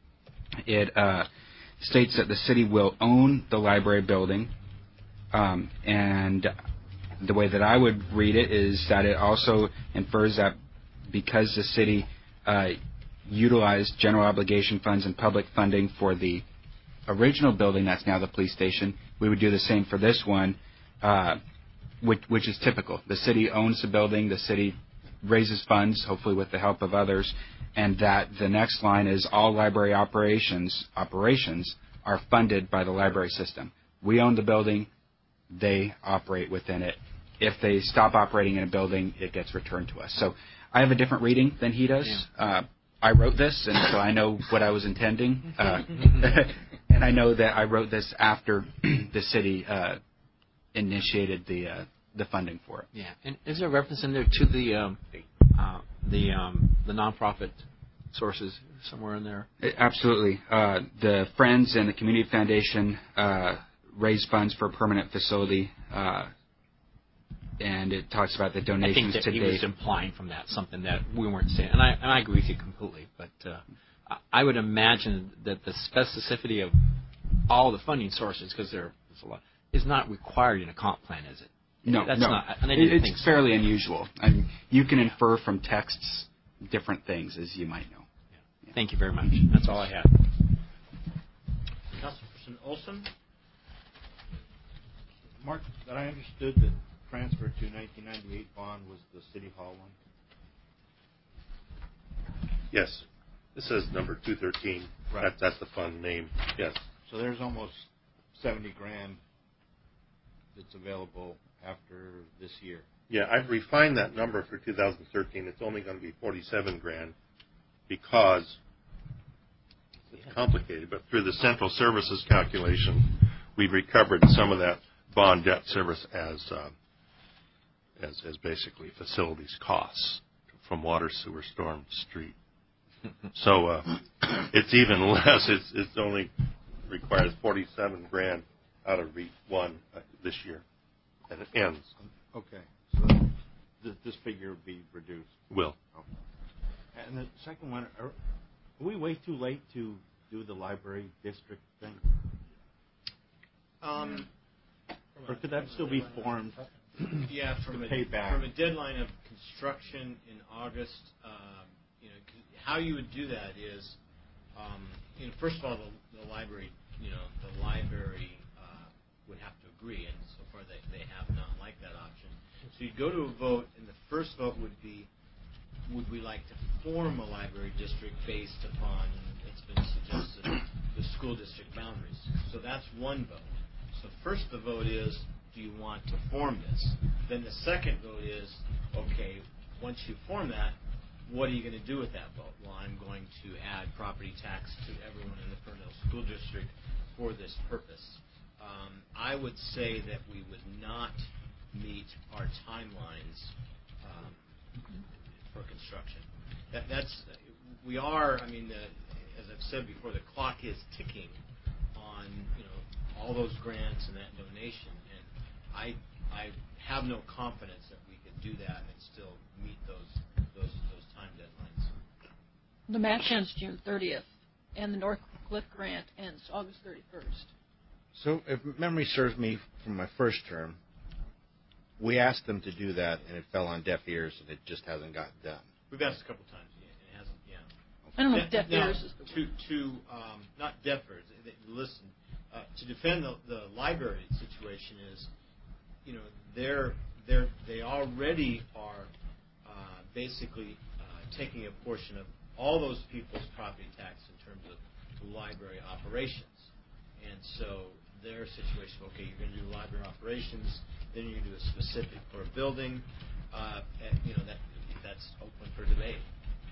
[SPEAKER 9] It uh, states that the city will own the library building, um, and the way that I would read it is that it also infers that because the city uh, utilized general obligation funds and public funding for the original building that's now the police station, we would do the same for this one, uh, which, which is typical. The city owns the building. The city raises funds, hopefully with the help of others, and that the next line is all library operations operations are funded by the library system. We own the building. They operate within it. If they stop operating in a building, it gets returned to us. So I have a different reading than he does. Yeah. Uh, I wrote this, and so I know what I was intending. Uh, and I know that I wrote this after the city uh, initiated the uh, the funding for it.
[SPEAKER 10] Yeah, and is there a reference in there to the um, uh, the um, the nonprofit sources somewhere in there?
[SPEAKER 9] Absolutely. Uh, the Friends and the Community Foundation uh, raise funds for a permanent facility, uh, and it talks about the donations
[SPEAKER 10] I think that
[SPEAKER 9] to
[SPEAKER 10] he
[SPEAKER 9] date.
[SPEAKER 10] was implying from that something that we weren't saying, and I, and I agree with you completely. But uh, I would imagine that the specificity of all the funding sources, because there's a lot, is not required in a comp plan, is it?
[SPEAKER 9] No,
[SPEAKER 10] That's
[SPEAKER 9] no.
[SPEAKER 10] Not, and I didn't
[SPEAKER 9] it's
[SPEAKER 10] think so.
[SPEAKER 9] fairly unusual. I mean, you can infer from texts different things, as you might know.
[SPEAKER 10] Yeah. Yeah. Thank you very much. That's all I had.
[SPEAKER 1] Councilperson Olson?
[SPEAKER 16] Mark, that I understood that transfer to nineteen ninety-eight bond was the City Hall one?
[SPEAKER 13] Yes. This says number two thirteen.
[SPEAKER 16] Right.
[SPEAKER 13] That, that's the fund name. Yes.
[SPEAKER 16] So there's almost seventy grand that's available after this year.
[SPEAKER 13] Yeah, I've refined that number for two thousand thirteen. It's only going to be forty-seven grand because it's complicated. But through the central services calculation, we've recovered some of that bond debt service as uh, as, as basically facilities costs from water, sewer, storm, street. So uh, it's even less. It's it's only requires forty-seven grand out of REIT one uh, this year, and it ends.
[SPEAKER 16] Okay, so th- this figure will be reduced.
[SPEAKER 13] Will.
[SPEAKER 16] Okay. And the second one, are, are we way too late to do the library district thing?
[SPEAKER 1] Um,
[SPEAKER 16] or could that still be formed?
[SPEAKER 1] Yeah, from a,
[SPEAKER 16] pay back?
[SPEAKER 1] from a deadline of construction in August, um, you know, how you would do that is, um, you know, first of all, the, the library, you know, the library uh, would have to agree, and so far they, they have not liked that option. So you'd go to a vote, and the first vote would be, would we like to form a library district based upon, it's been suggested, the school district boundaries. So that's one vote. So first the vote is, do you want to form this? Then the second vote is, okay, once you form that, what are you going to do with that vote? Well, I'm going to add property tax to everyone in the Ferndale School District for this purpose. Um, I would say that we would not meet our timelines um, for construction. That, that's we are. I mean, the, as I've said before, the clock is ticking on you know all those grants and that donation, and I I have no confidence that we could do that and still meet those those those time deadlines.
[SPEAKER 3] The match ends June thirtieth, and the North Cliff grant ends August thirty-first.
[SPEAKER 16] So if memory serves me from my first term, we asked them to do that, and it fell on deaf ears, and it just hasn't gotten done.
[SPEAKER 1] We've asked a couple times, yeah, and it hasn't. Yeah.
[SPEAKER 3] I don't know if deaf
[SPEAKER 1] now,
[SPEAKER 3] ears is the
[SPEAKER 1] to to um, not deaf ears. Listen, uh, to defend the, the library situation is, you know, they're they're they already are uh, basically uh, taking a portion of all those people's property tax in terms of library operations, and so their situation. Okay, you're going to do library operations, then you're going to do a specific for a building. Uh, and, you know that that's open for debate.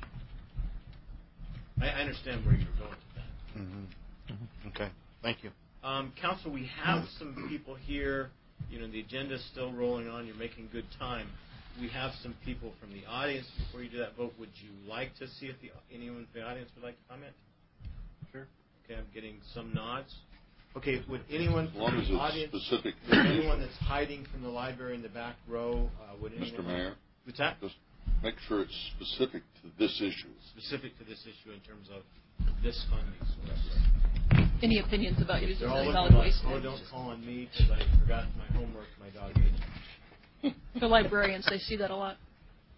[SPEAKER 1] I, I understand where you're going with that.
[SPEAKER 16] Mm-hmm. Mm-hmm. Okay, thank you.
[SPEAKER 1] Um, Council, we have some people here. You know, the agenda's still rolling on. You're making good time. We have some people from the audience. Before you do that vote, would you like to see if the, anyone from the audience would like to comment? Sure. Okay, I'm getting some nods. Okay, would anyone
[SPEAKER 2] as long
[SPEAKER 1] from
[SPEAKER 2] as
[SPEAKER 1] the
[SPEAKER 2] it's
[SPEAKER 1] audience,
[SPEAKER 2] specific
[SPEAKER 1] would anyone that's hiding from the library in the back row, uh, would anyone?
[SPEAKER 2] Mister Mayor,
[SPEAKER 1] what's that?
[SPEAKER 2] just make sure it's specific to this issue.
[SPEAKER 1] Specific to this issue in terms of this funding source.
[SPEAKER 3] Any opinions about using
[SPEAKER 1] They're all
[SPEAKER 3] the
[SPEAKER 1] looking
[SPEAKER 3] solid
[SPEAKER 1] like,
[SPEAKER 3] waste?
[SPEAKER 1] oh, don't call on me because I forgot my homework. My dog ate it.
[SPEAKER 3] The librarians, they see that a lot.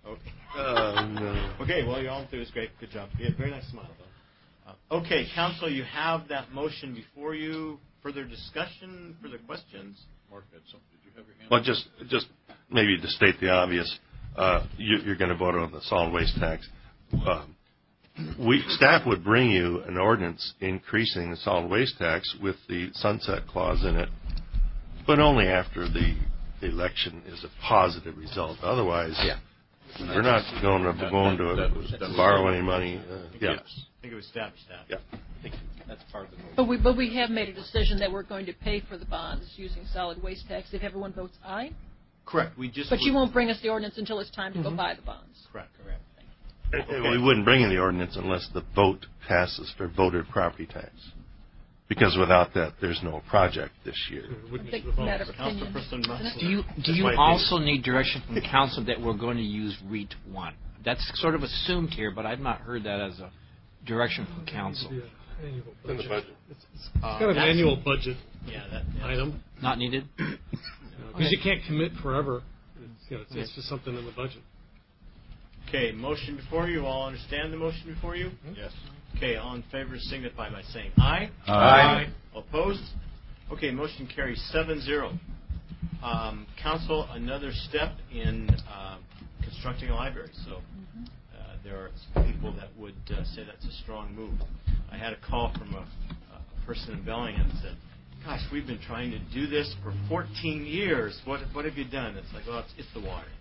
[SPEAKER 1] Okay.
[SPEAKER 13] Oh, no.
[SPEAKER 1] Okay, well, your all through is great. Good job. You had a very nice smile, though. Uh, okay, Council, you have that motion before you. Further discussion, further questions?
[SPEAKER 5] Mark had something. Did you have your hand
[SPEAKER 13] Well,
[SPEAKER 5] up?
[SPEAKER 13] just, just maybe to state the obvious, uh, you, you're going to vote on the solid waste tax. Uh, we, staff would bring you an ordinance increasing the solid waste tax with the sunset clause in it, but only after the, the election is a positive result. Otherwise,
[SPEAKER 16] yeah.
[SPEAKER 13] we're not going to, going to
[SPEAKER 5] that was- that was-
[SPEAKER 13] borrow any money. Uh, yeah.
[SPEAKER 1] I think it was established that.
[SPEAKER 13] Yeah.
[SPEAKER 16] That's part of the movie.
[SPEAKER 3] But we, but we have made a decision that we're going to pay for the bonds using solid waste tax if everyone votes aye.
[SPEAKER 1] Correct. We just.
[SPEAKER 3] But you won't bring us the ordinance until it's time to
[SPEAKER 1] Mm-hmm.
[SPEAKER 3] go buy the bonds.
[SPEAKER 1] Correct. Correct.
[SPEAKER 13] And
[SPEAKER 1] Okay.
[SPEAKER 13] we wouldn't bring in the ordinance unless the vote passes for voter property tax. Because without that, there's no project this year.
[SPEAKER 3] I think matter of opinion.
[SPEAKER 1] Councilperson Muscle.
[SPEAKER 10] Do you do you
[SPEAKER 13] might be-
[SPEAKER 10] also need direction from council that we're going to use REIT one? That's sort of assumed here, but I've not heard that as a direction from council.
[SPEAKER 12] Yeah, annual
[SPEAKER 13] In the budget.
[SPEAKER 12] It's, it's
[SPEAKER 1] Uh,
[SPEAKER 12] kind of an
[SPEAKER 1] that's-
[SPEAKER 12] annual budget
[SPEAKER 1] Yeah, that. yeah.
[SPEAKER 12] item
[SPEAKER 10] Not needed.
[SPEAKER 12] because you can't commit forever. It's, you know, it's, it's just something in the budget.
[SPEAKER 1] Okay, motion before you. All understand the motion before you?
[SPEAKER 5] Yes.
[SPEAKER 1] Okay, all in favor signify by saying aye.
[SPEAKER 14] Aye.
[SPEAKER 1] All opposed? Okay, motion carries seven zero. Um, council, another step in uh, constructing a library. So uh, there are some people that would uh, say that's a strong move. I had a call from a, a person in Bellingham that said, gosh, we've been trying to do this for fourteen years. What what have you done? It's like, well, it's, it's the water.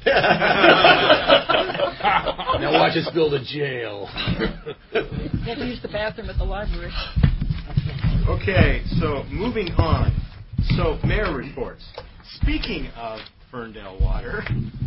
[SPEAKER 5] Now watch us build a jail.
[SPEAKER 3] You have to use the bathroom at the library.
[SPEAKER 1] Okay, so moving on. So, mayor reports. Speaking of Ferndale Water,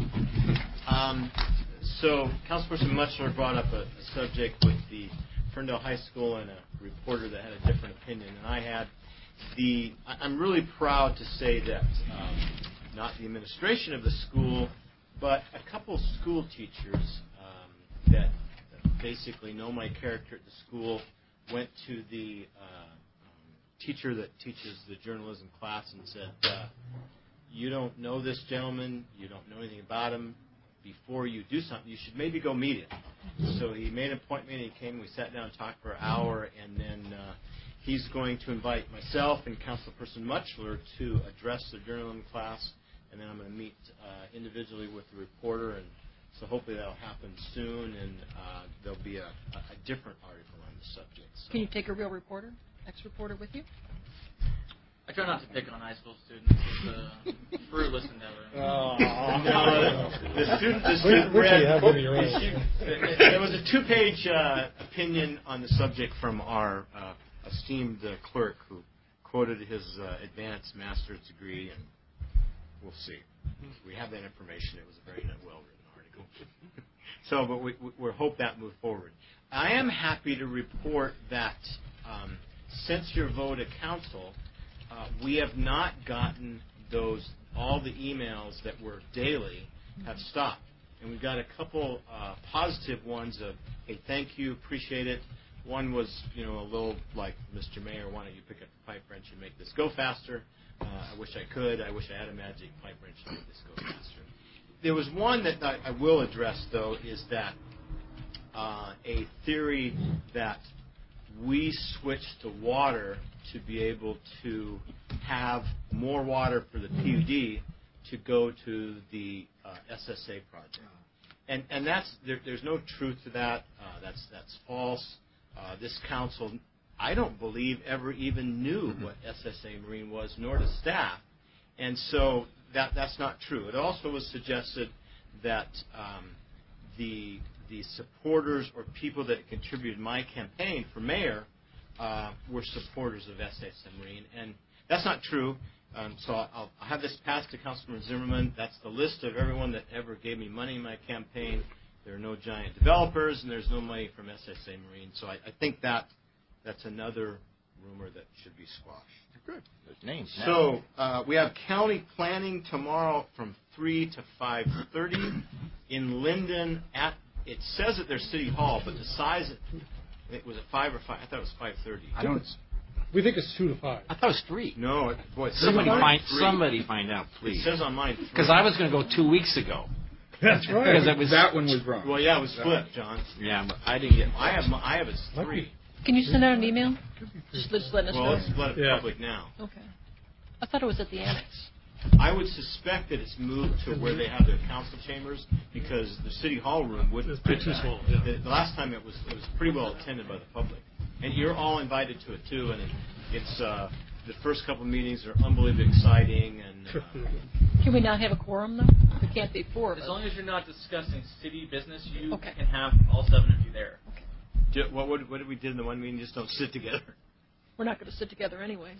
[SPEAKER 1] um, so Councilperson Mutchler brought up a, a subject with the Ferndale High School and a reporter that had a different opinion, and I had the. I- I'm really proud to say that um, not the administration of the school, but a couple school teachers um, that basically know my character at the school went to the uh, um, teacher that teaches the journalism class and said, uh, you don't know this gentleman, you don't know anything about him. Before you do something, you should maybe go meet him. So he made an appointment, he came, we sat down and talked for an hour, and then uh, he's going to invite myself and Councilperson Mutchler to address the journalism class, and then I'm going to meet uh, individually with the reporter, and so hopefully that'll happen soon, and uh, there'll be a, a different article on the subject. So.
[SPEAKER 3] Can you take a real reporter, ex-reporter with you?
[SPEAKER 15] I try not to pick on high school students. It's a fruitless endeavor.
[SPEAKER 1] Oh, no. The student, the
[SPEAKER 12] Wait-
[SPEAKER 1] student
[SPEAKER 12] wait till
[SPEAKER 1] read,
[SPEAKER 12] you have one of your own.
[SPEAKER 1] there was a two-page uh, opinion on the subject from our uh, esteemed uh, clerk who quoted his uh, advanced master's degree, and we'll see. We have that information. It was a very well-written article. So, but we, we, we hope that moves forward. I am happy to report that um, since your vote at council, uh, we have not gotten those, all the emails that were daily have stopped. And we've got a couple uh, positive ones of, hey, thank you, appreciate it. One was, you know, a little like, Mister Mayor, why don't you pick up the pipe wrench and make this go faster? Uh, I wish I could. I wish I had a magic pipe wrench to make this go faster. There was one that I, I will address, though, is that uh, a theory that we switched to water to be able to have more water for the P U D to go to the uh, S S A project. And and that's there, there's no truth to that. Uh, that's that's false. Uh, this council, I don't believe, ever even knew what S S A Marine was, nor the staff. And so that that's not true. It also was suggested that um, the the supporters or people that contributed my campaign for mayor uh, were supporters of S S A Marine, and that's not true. Um, so I'll, I'll have this passed to Councilman Zimmerman. That's the list of everyone that ever gave me money in my campaign. There are no giant developers, and there's no money from S S A Marine. So I, I think that that's another rumor that should be squashed.
[SPEAKER 14] Good. There's names.
[SPEAKER 1] So uh, we have county planning tomorrow from three to five thirty in Linden. At it says at their city hall, but the size it, it was at five or five. I thought it was five thirty.
[SPEAKER 10] I don't.
[SPEAKER 12] We think it's two to five.
[SPEAKER 10] I thought it was three.
[SPEAKER 1] No, it, boy, it says
[SPEAKER 10] Somebody
[SPEAKER 1] on mine
[SPEAKER 10] find
[SPEAKER 1] three.
[SPEAKER 10] somebody find out, please.
[SPEAKER 1] It says on mine three.
[SPEAKER 10] Because I was going to go two weeks ago.
[SPEAKER 12] That's right.
[SPEAKER 10] Because it was,
[SPEAKER 8] that one was wrong.
[SPEAKER 1] Well, yeah, it was flipped, John.
[SPEAKER 10] Yeah, but I didn't get.
[SPEAKER 1] I have my, I have it as three.
[SPEAKER 3] Can you send out an email? Just, just letting us
[SPEAKER 1] Well,
[SPEAKER 3] know.
[SPEAKER 1] let's let it
[SPEAKER 12] Yeah.
[SPEAKER 1] public now.
[SPEAKER 3] Okay. I thought it was at the annex.
[SPEAKER 1] I would suspect that it's moved to where they have their council chambers because the city hall room wouldn't
[SPEAKER 12] It's
[SPEAKER 1] fit
[SPEAKER 12] too
[SPEAKER 1] that.
[SPEAKER 12] small, yeah.
[SPEAKER 1] The, the last time it was it was pretty well attended by the public, and you're all invited to it too. And it, it's uh, the first couple of meetings are unbelievably exciting. And uh,
[SPEAKER 3] Can we not have a quorum though? There can't be four.
[SPEAKER 15] As long as you're not discussing city business, you
[SPEAKER 3] Okay.
[SPEAKER 15] can have all seven of you there.
[SPEAKER 1] ju- what what what did we did in the one meeting? Just don't sit together.
[SPEAKER 3] We're not going to sit together anyways.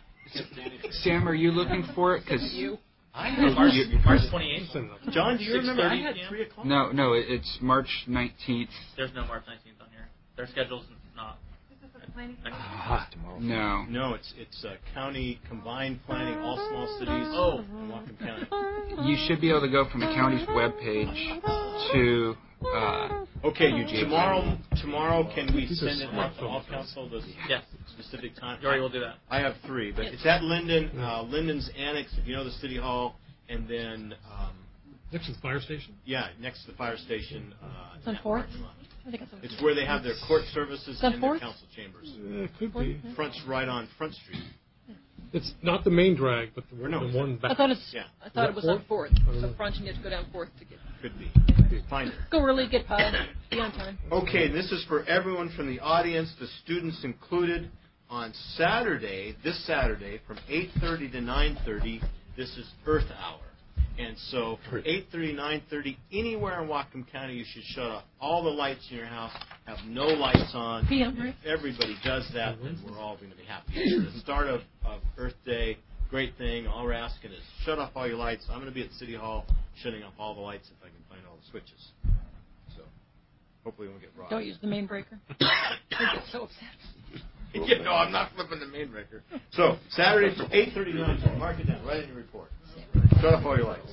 [SPEAKER 9] Sam, are you looking for it? Because
[SPEAKER 3] You.
[SPEAKER 1] I
[SPEAKER 15] Oh, March, March twenty-eighth.
[SPEAKER 1] John, do you remember? I
[SPEAKER 15] six thirty
[SPEAKER 1] had
[SPEAKER 15] p.m.?
[SPEAKER 1] three o'clock.
[SPEAKER 9] no, no, it- it's March nineteenth.
[SPEAKER 15] There's no March nineteenth on here. Their schedule's not.
[SPEAKER 11] This is the planning.
[SPEAKER 9] Ah, no.
[SPEAKER 1] No, it's it's uh, county combined planning, all small cities.
[SPEAKER 15] Oh.
[SPEAKER 1] in Whatcom County.
[SPEAKER 9] You should be able to go from the county's webpage to. Uh,
[SPEAKER 1] Okay,
[SPEAKER 9] U G A.
[SPEAKER 1] tomorrow. Tomorrow, can we send it out to all council the
[SPEAKER 15] Yes.
[SPEAKER 1] specific time?
[SPEAKER 15] Dory will do that.
[SPEAKER 1] I have three, but it's at Linden, uh, Linden's Annex, if you know the city hall, and then um,
[SPEAKER 12] Next to the fire station?
[SPEAKER 1] yeah, next to the fire station. Uh,
[SPEAKER 3] It's on
[SPEAKER 1] that
[SPEAKER 3] Fourth?
[SPEAKER 1] parking lot.
[SPEAKER 3] I think it's on
[SPEAKER 1] It's where they have their court services
[SPEAKER 3] Is that
[SPEAKER 1] and their
[SPEAKER 3] Fourth?
[SPEAKER 1] council chambers.
[SPEAKER 12] Uh, it could be.
[SPEAKER 1] Front's right on Front Street.
[SPEAKER 12] It's not the main drag, but the,
[SPEAKER 1] Or no,
[SPEAKER 12] the one back.
[SPEAKER 3] I thought it's.
[SPEAKER 1] Yeah.
[SPEAKER 3] I thought
[SPEAKER 12] Is
[SPEAKER 3] it was
[SPEAKER 12] that
[SPEAKER 3] on Fourth.
[SPEAKER 12] Fourth? I don't
[SPEAKER 3] So
[SPEAKER 12] know.
[SPEAKER 3] front, and you have to go down Fourth to get.
[SPEAKER 1] Could be. Find it.
[SPEAKER 3] Go early, get piled. Be on time.
[SPEAKER 1] Okay, this is for everyone from the audience, the students included. On Saturday, this Saturday, from eight thirty to nine thirty, this is Earth Hour. And so from eight thirty to nine thirty, anywhere in Whatcom County, you should shut off all the lights in your house, have no lights on.
[SPEAKER 3] P M, right?
[SPEAKER 1] If everybody does that, then we're all going to be happy. It's the start of, of Earth Day. Great thing. All we're asking is shut off all your lights. I'm going to be at City Hall shutting off all the lights if I can find all the switches. So hopefully we won't get robbed.
[SPEAKER 3] Don't use the main breaker. I get so upset.
[SPEAKER 1] Yeah, no, I'm not flipping the main breaker. So, Saturday from eight thirty to nine thirty. Mark it down. Write it in your report. Shut off all your lights.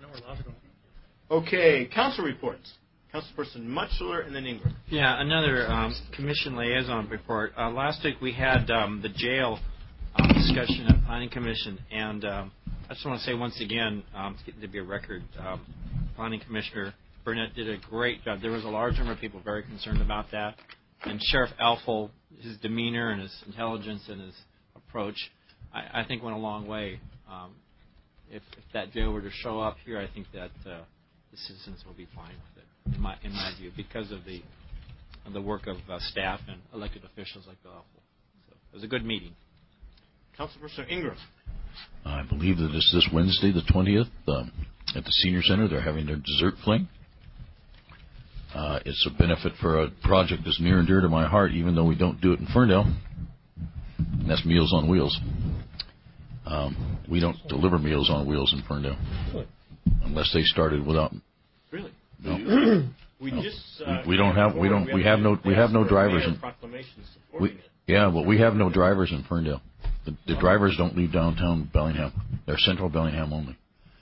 [SPEAKER 1] Okay, council reports. Councilperson Mutchler and then Ingram.
[SPEAKER 10] Yeah, another um, commission liaison report. Uh, last week we had um, the jail um, discussion at Planning Commission, and um, I just want to say once again, um, it's getting to be a record, um, Planning Commissioner Burnett did a great job. There was a large number of people very concerned about that, and Sheriff Elfel, his demeanor and his intelligence and his approach, I, I think went a long way. Um, if, if that jail were to show up here, I think that uh, the citizens will be fine with it, in my in my view, because of the of the work of uh, staff and elected officials like Bill Elfel. So it was a good meeting.
[SPEAKER 1] Councilperson Ingram.
[SPEAKER 5] I believe that it's this Wednesday, the twentieth, um, at the Senior Center. They're having their dessert fling. Uh, it's a benefit for a project that's near and dear to my heart, even though we don't do it in Ferndale. And that's Meals on Wheels. Um, we don't deliver Meals on Wheels in Ferndale, unless they started without.
[SPEAKER 1] Really?
[SPEAKER 5] No.
[SPEAKER 1] We
[SPEAKER 5] No.
[SPEAKER 1] just uh,
[SPEAKER 5] we, we don't have we don't we have no we have no drivers in. We, yeah, but we have no drivers in Ferndale. The, the drivers don't leave downtown Bellingham. They're central Bellingham only.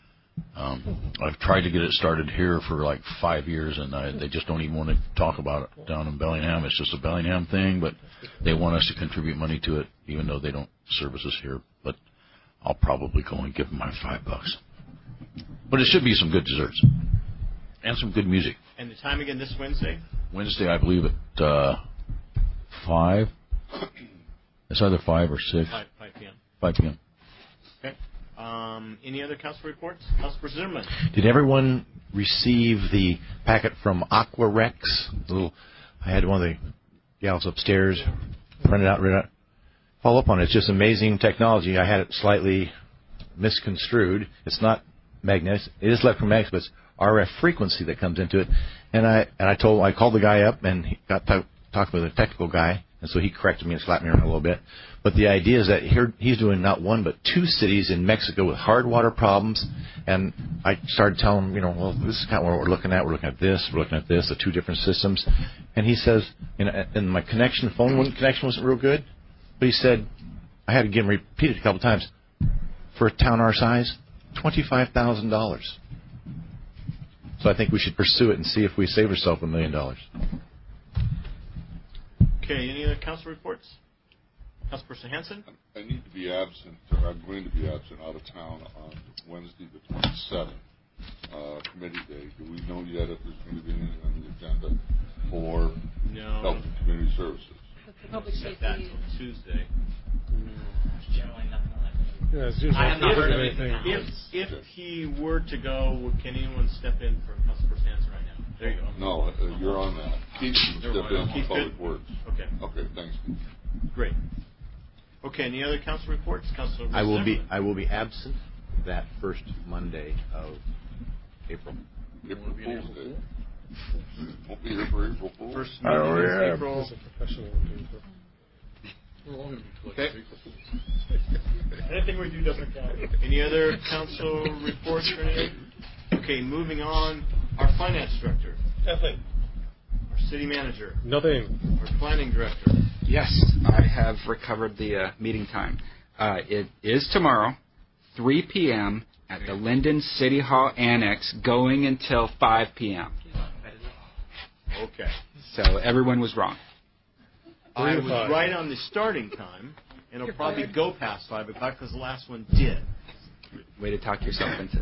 [SPEAKER 5] Um, I've tried to get it started here for like five years, and I, they just don't even want to talk about it down in Bellingham. It's just a Bellingham thing, but they want us to contribute money to it, even though they don't service us here. But I'll probably go and give them my five bucks. But it should be some good desserts and some good music.
[SPEAKER 1] And the time again this Wednesday?
[SPEAKER 5] Wednesday, I believe at uh, five. It's either five or six.
[SPEAKER 1] Five, five p.m.
[SPEAKER 5] Five p.m.
[SPEAKER 1] Okay. Um, any other council reports? Councilperson Zimmerman.
[SPEAKER 14] Did everyone receive the packet from Aquarex? The little, I had one of the gals upstairs print it out, read it out. Follow up on it. It's just amazing technology. I had it slightly misconstrued. It's not magnetic. It is electromagnetic, but it's R F frequency that comes into it. And I and I told I called the guy up and he got to talk with a technical guy, and so he corrected me and slapped me around a little bit. But the idea is that here he's doing not one but two cities in Mexico with hard water problems. And I started telling him, you know, well, this is kind of what we're looking at. We're looking at this. We're looking at this. The two different systems. And he says, and, and my connection, phone connection wasn't real good. But he said, I had to get him repeated a couple times. For a town our size, twenty-five thousand dollars. So I think we should pursue it and see if we save ourselves a million dollars.
[SPEAKER 1] Okay, any other council reports? Councilperson Hanson?
[SPEAKER 2] I need to be absent, or I'm going to be absent out of town on Wednesday the twenty-seventh. uh, committee day. Do we know yet if there's going to be anything on the agenda for
[SPEAKER 1] No.
[SPEAKER 2] health and community services?
[SPEAKER 3] The public
[SPEAKER 1] Set that
[SPEAKER 3] safety.
[SPEAKER 1] until Tuesday.
[SPEAKER 15] There's generally nothing like that.
[SPEAKER 12] Yeah, it's usually
[SPEAKER 15] I have not
[SPEAKER 1] If,
[SPEAKER 15] heard of
[SPEAKER 12] anything.
[SPEAKER 15] anything.
[SPEAKER 1] if, if he were to go, can anyone step in for Councilperson Hanson right now? There you go.
[SPEAKER 2] No, uh, you're on that. Keith can
[SPEAKER 1] Never
[SPEAKER 2] step
[SPEAKER 1] mind.
[SPEAKER 2] in
[SPEAKER 1] Keith
[SPEAKER 2] for public
[SPEAKER 1] good?
[SPEAKER 2] works.
[SPEAKER 1] Okay.
[SPEAKER 2] Okay, thanks, Keith.
[SPEAKER 1] Great. Okay, any other council reports? Councilor
[SPEAKER 14] I will be
[SPEAKER 1] Zimmerman.
[SPEAKER 14] I will be absent that first Monday of April.
[SPEAKER 2] April Fool's Day. Won't be here for April Fool's.
[SPEAKER 1] First
[SPEAKER 14] Oh,
[SPEAKER 1] meeting is
[SPEAKER 14] yeah.
[SPEAKER 1] April.
[SPEAKER 12] As a professional one, too.
[SPEAKER 10] We're all going to be close
[SPEAKER 1] Okay.
[SPEAKER 10] to April Fools.
[SPEAKER 1] Anything we do doesn't count. Any other council reports or anything? Okay, moving on. Our finance director.
[SPEAKER 13] Nothing.
[SPEAKER 1] Our city manager.
[SPEAKER 12] Nothing.
[SPEAKER 1] Our planning director.
[SPEAKER 9] Yes, I have recovered the uh, meeting time. Uh, it is tomorrow, three p.m. at the Linden City Hall Annex, going until five p.m.
[SPEAKER 1] Okay.
[SPEAKER 9] So everyone was wrong.
[SPEAKER 1] I
[SPEAKER 12] to
[SPEAKER 1] was
[SPEAKER 12] five.
[SPEAKER 1] right on the starting time, and it'll probably go past five o'clock because the last one did.
[SPEAKER 9] Way to talk yourself into.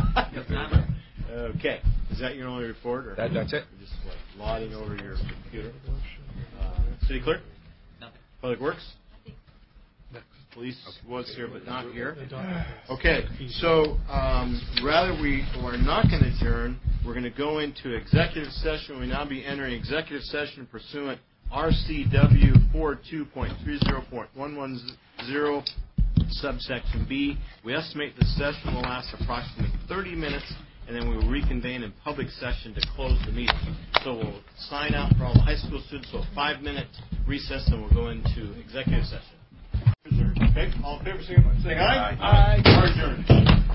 [SPEAKER 1] Okay. Is that your only report? Or
[SPEAKER 9] That- that's it.
[SPEAKER 1] You're just like lauding over your computer. Uh, City clerk?
[SPEAKER 15] Nothing.
[SPEAKER 1] Public Works? Police was here but not here. Okay, so um, rather we are not going to adjourn. We're going to go into executive session. We now be entering executive session pursuant R C W forty-two point thirty point one ten subsection B. We estimate the session will last approximately thirty minutes, and then we will reconvene in public session to close the meeting. So we'll sign out for all the high school students, so a five-minute recess, and we'll go into executive session. Okay, all in favor, say aye. Aye. Aye. Adjourned.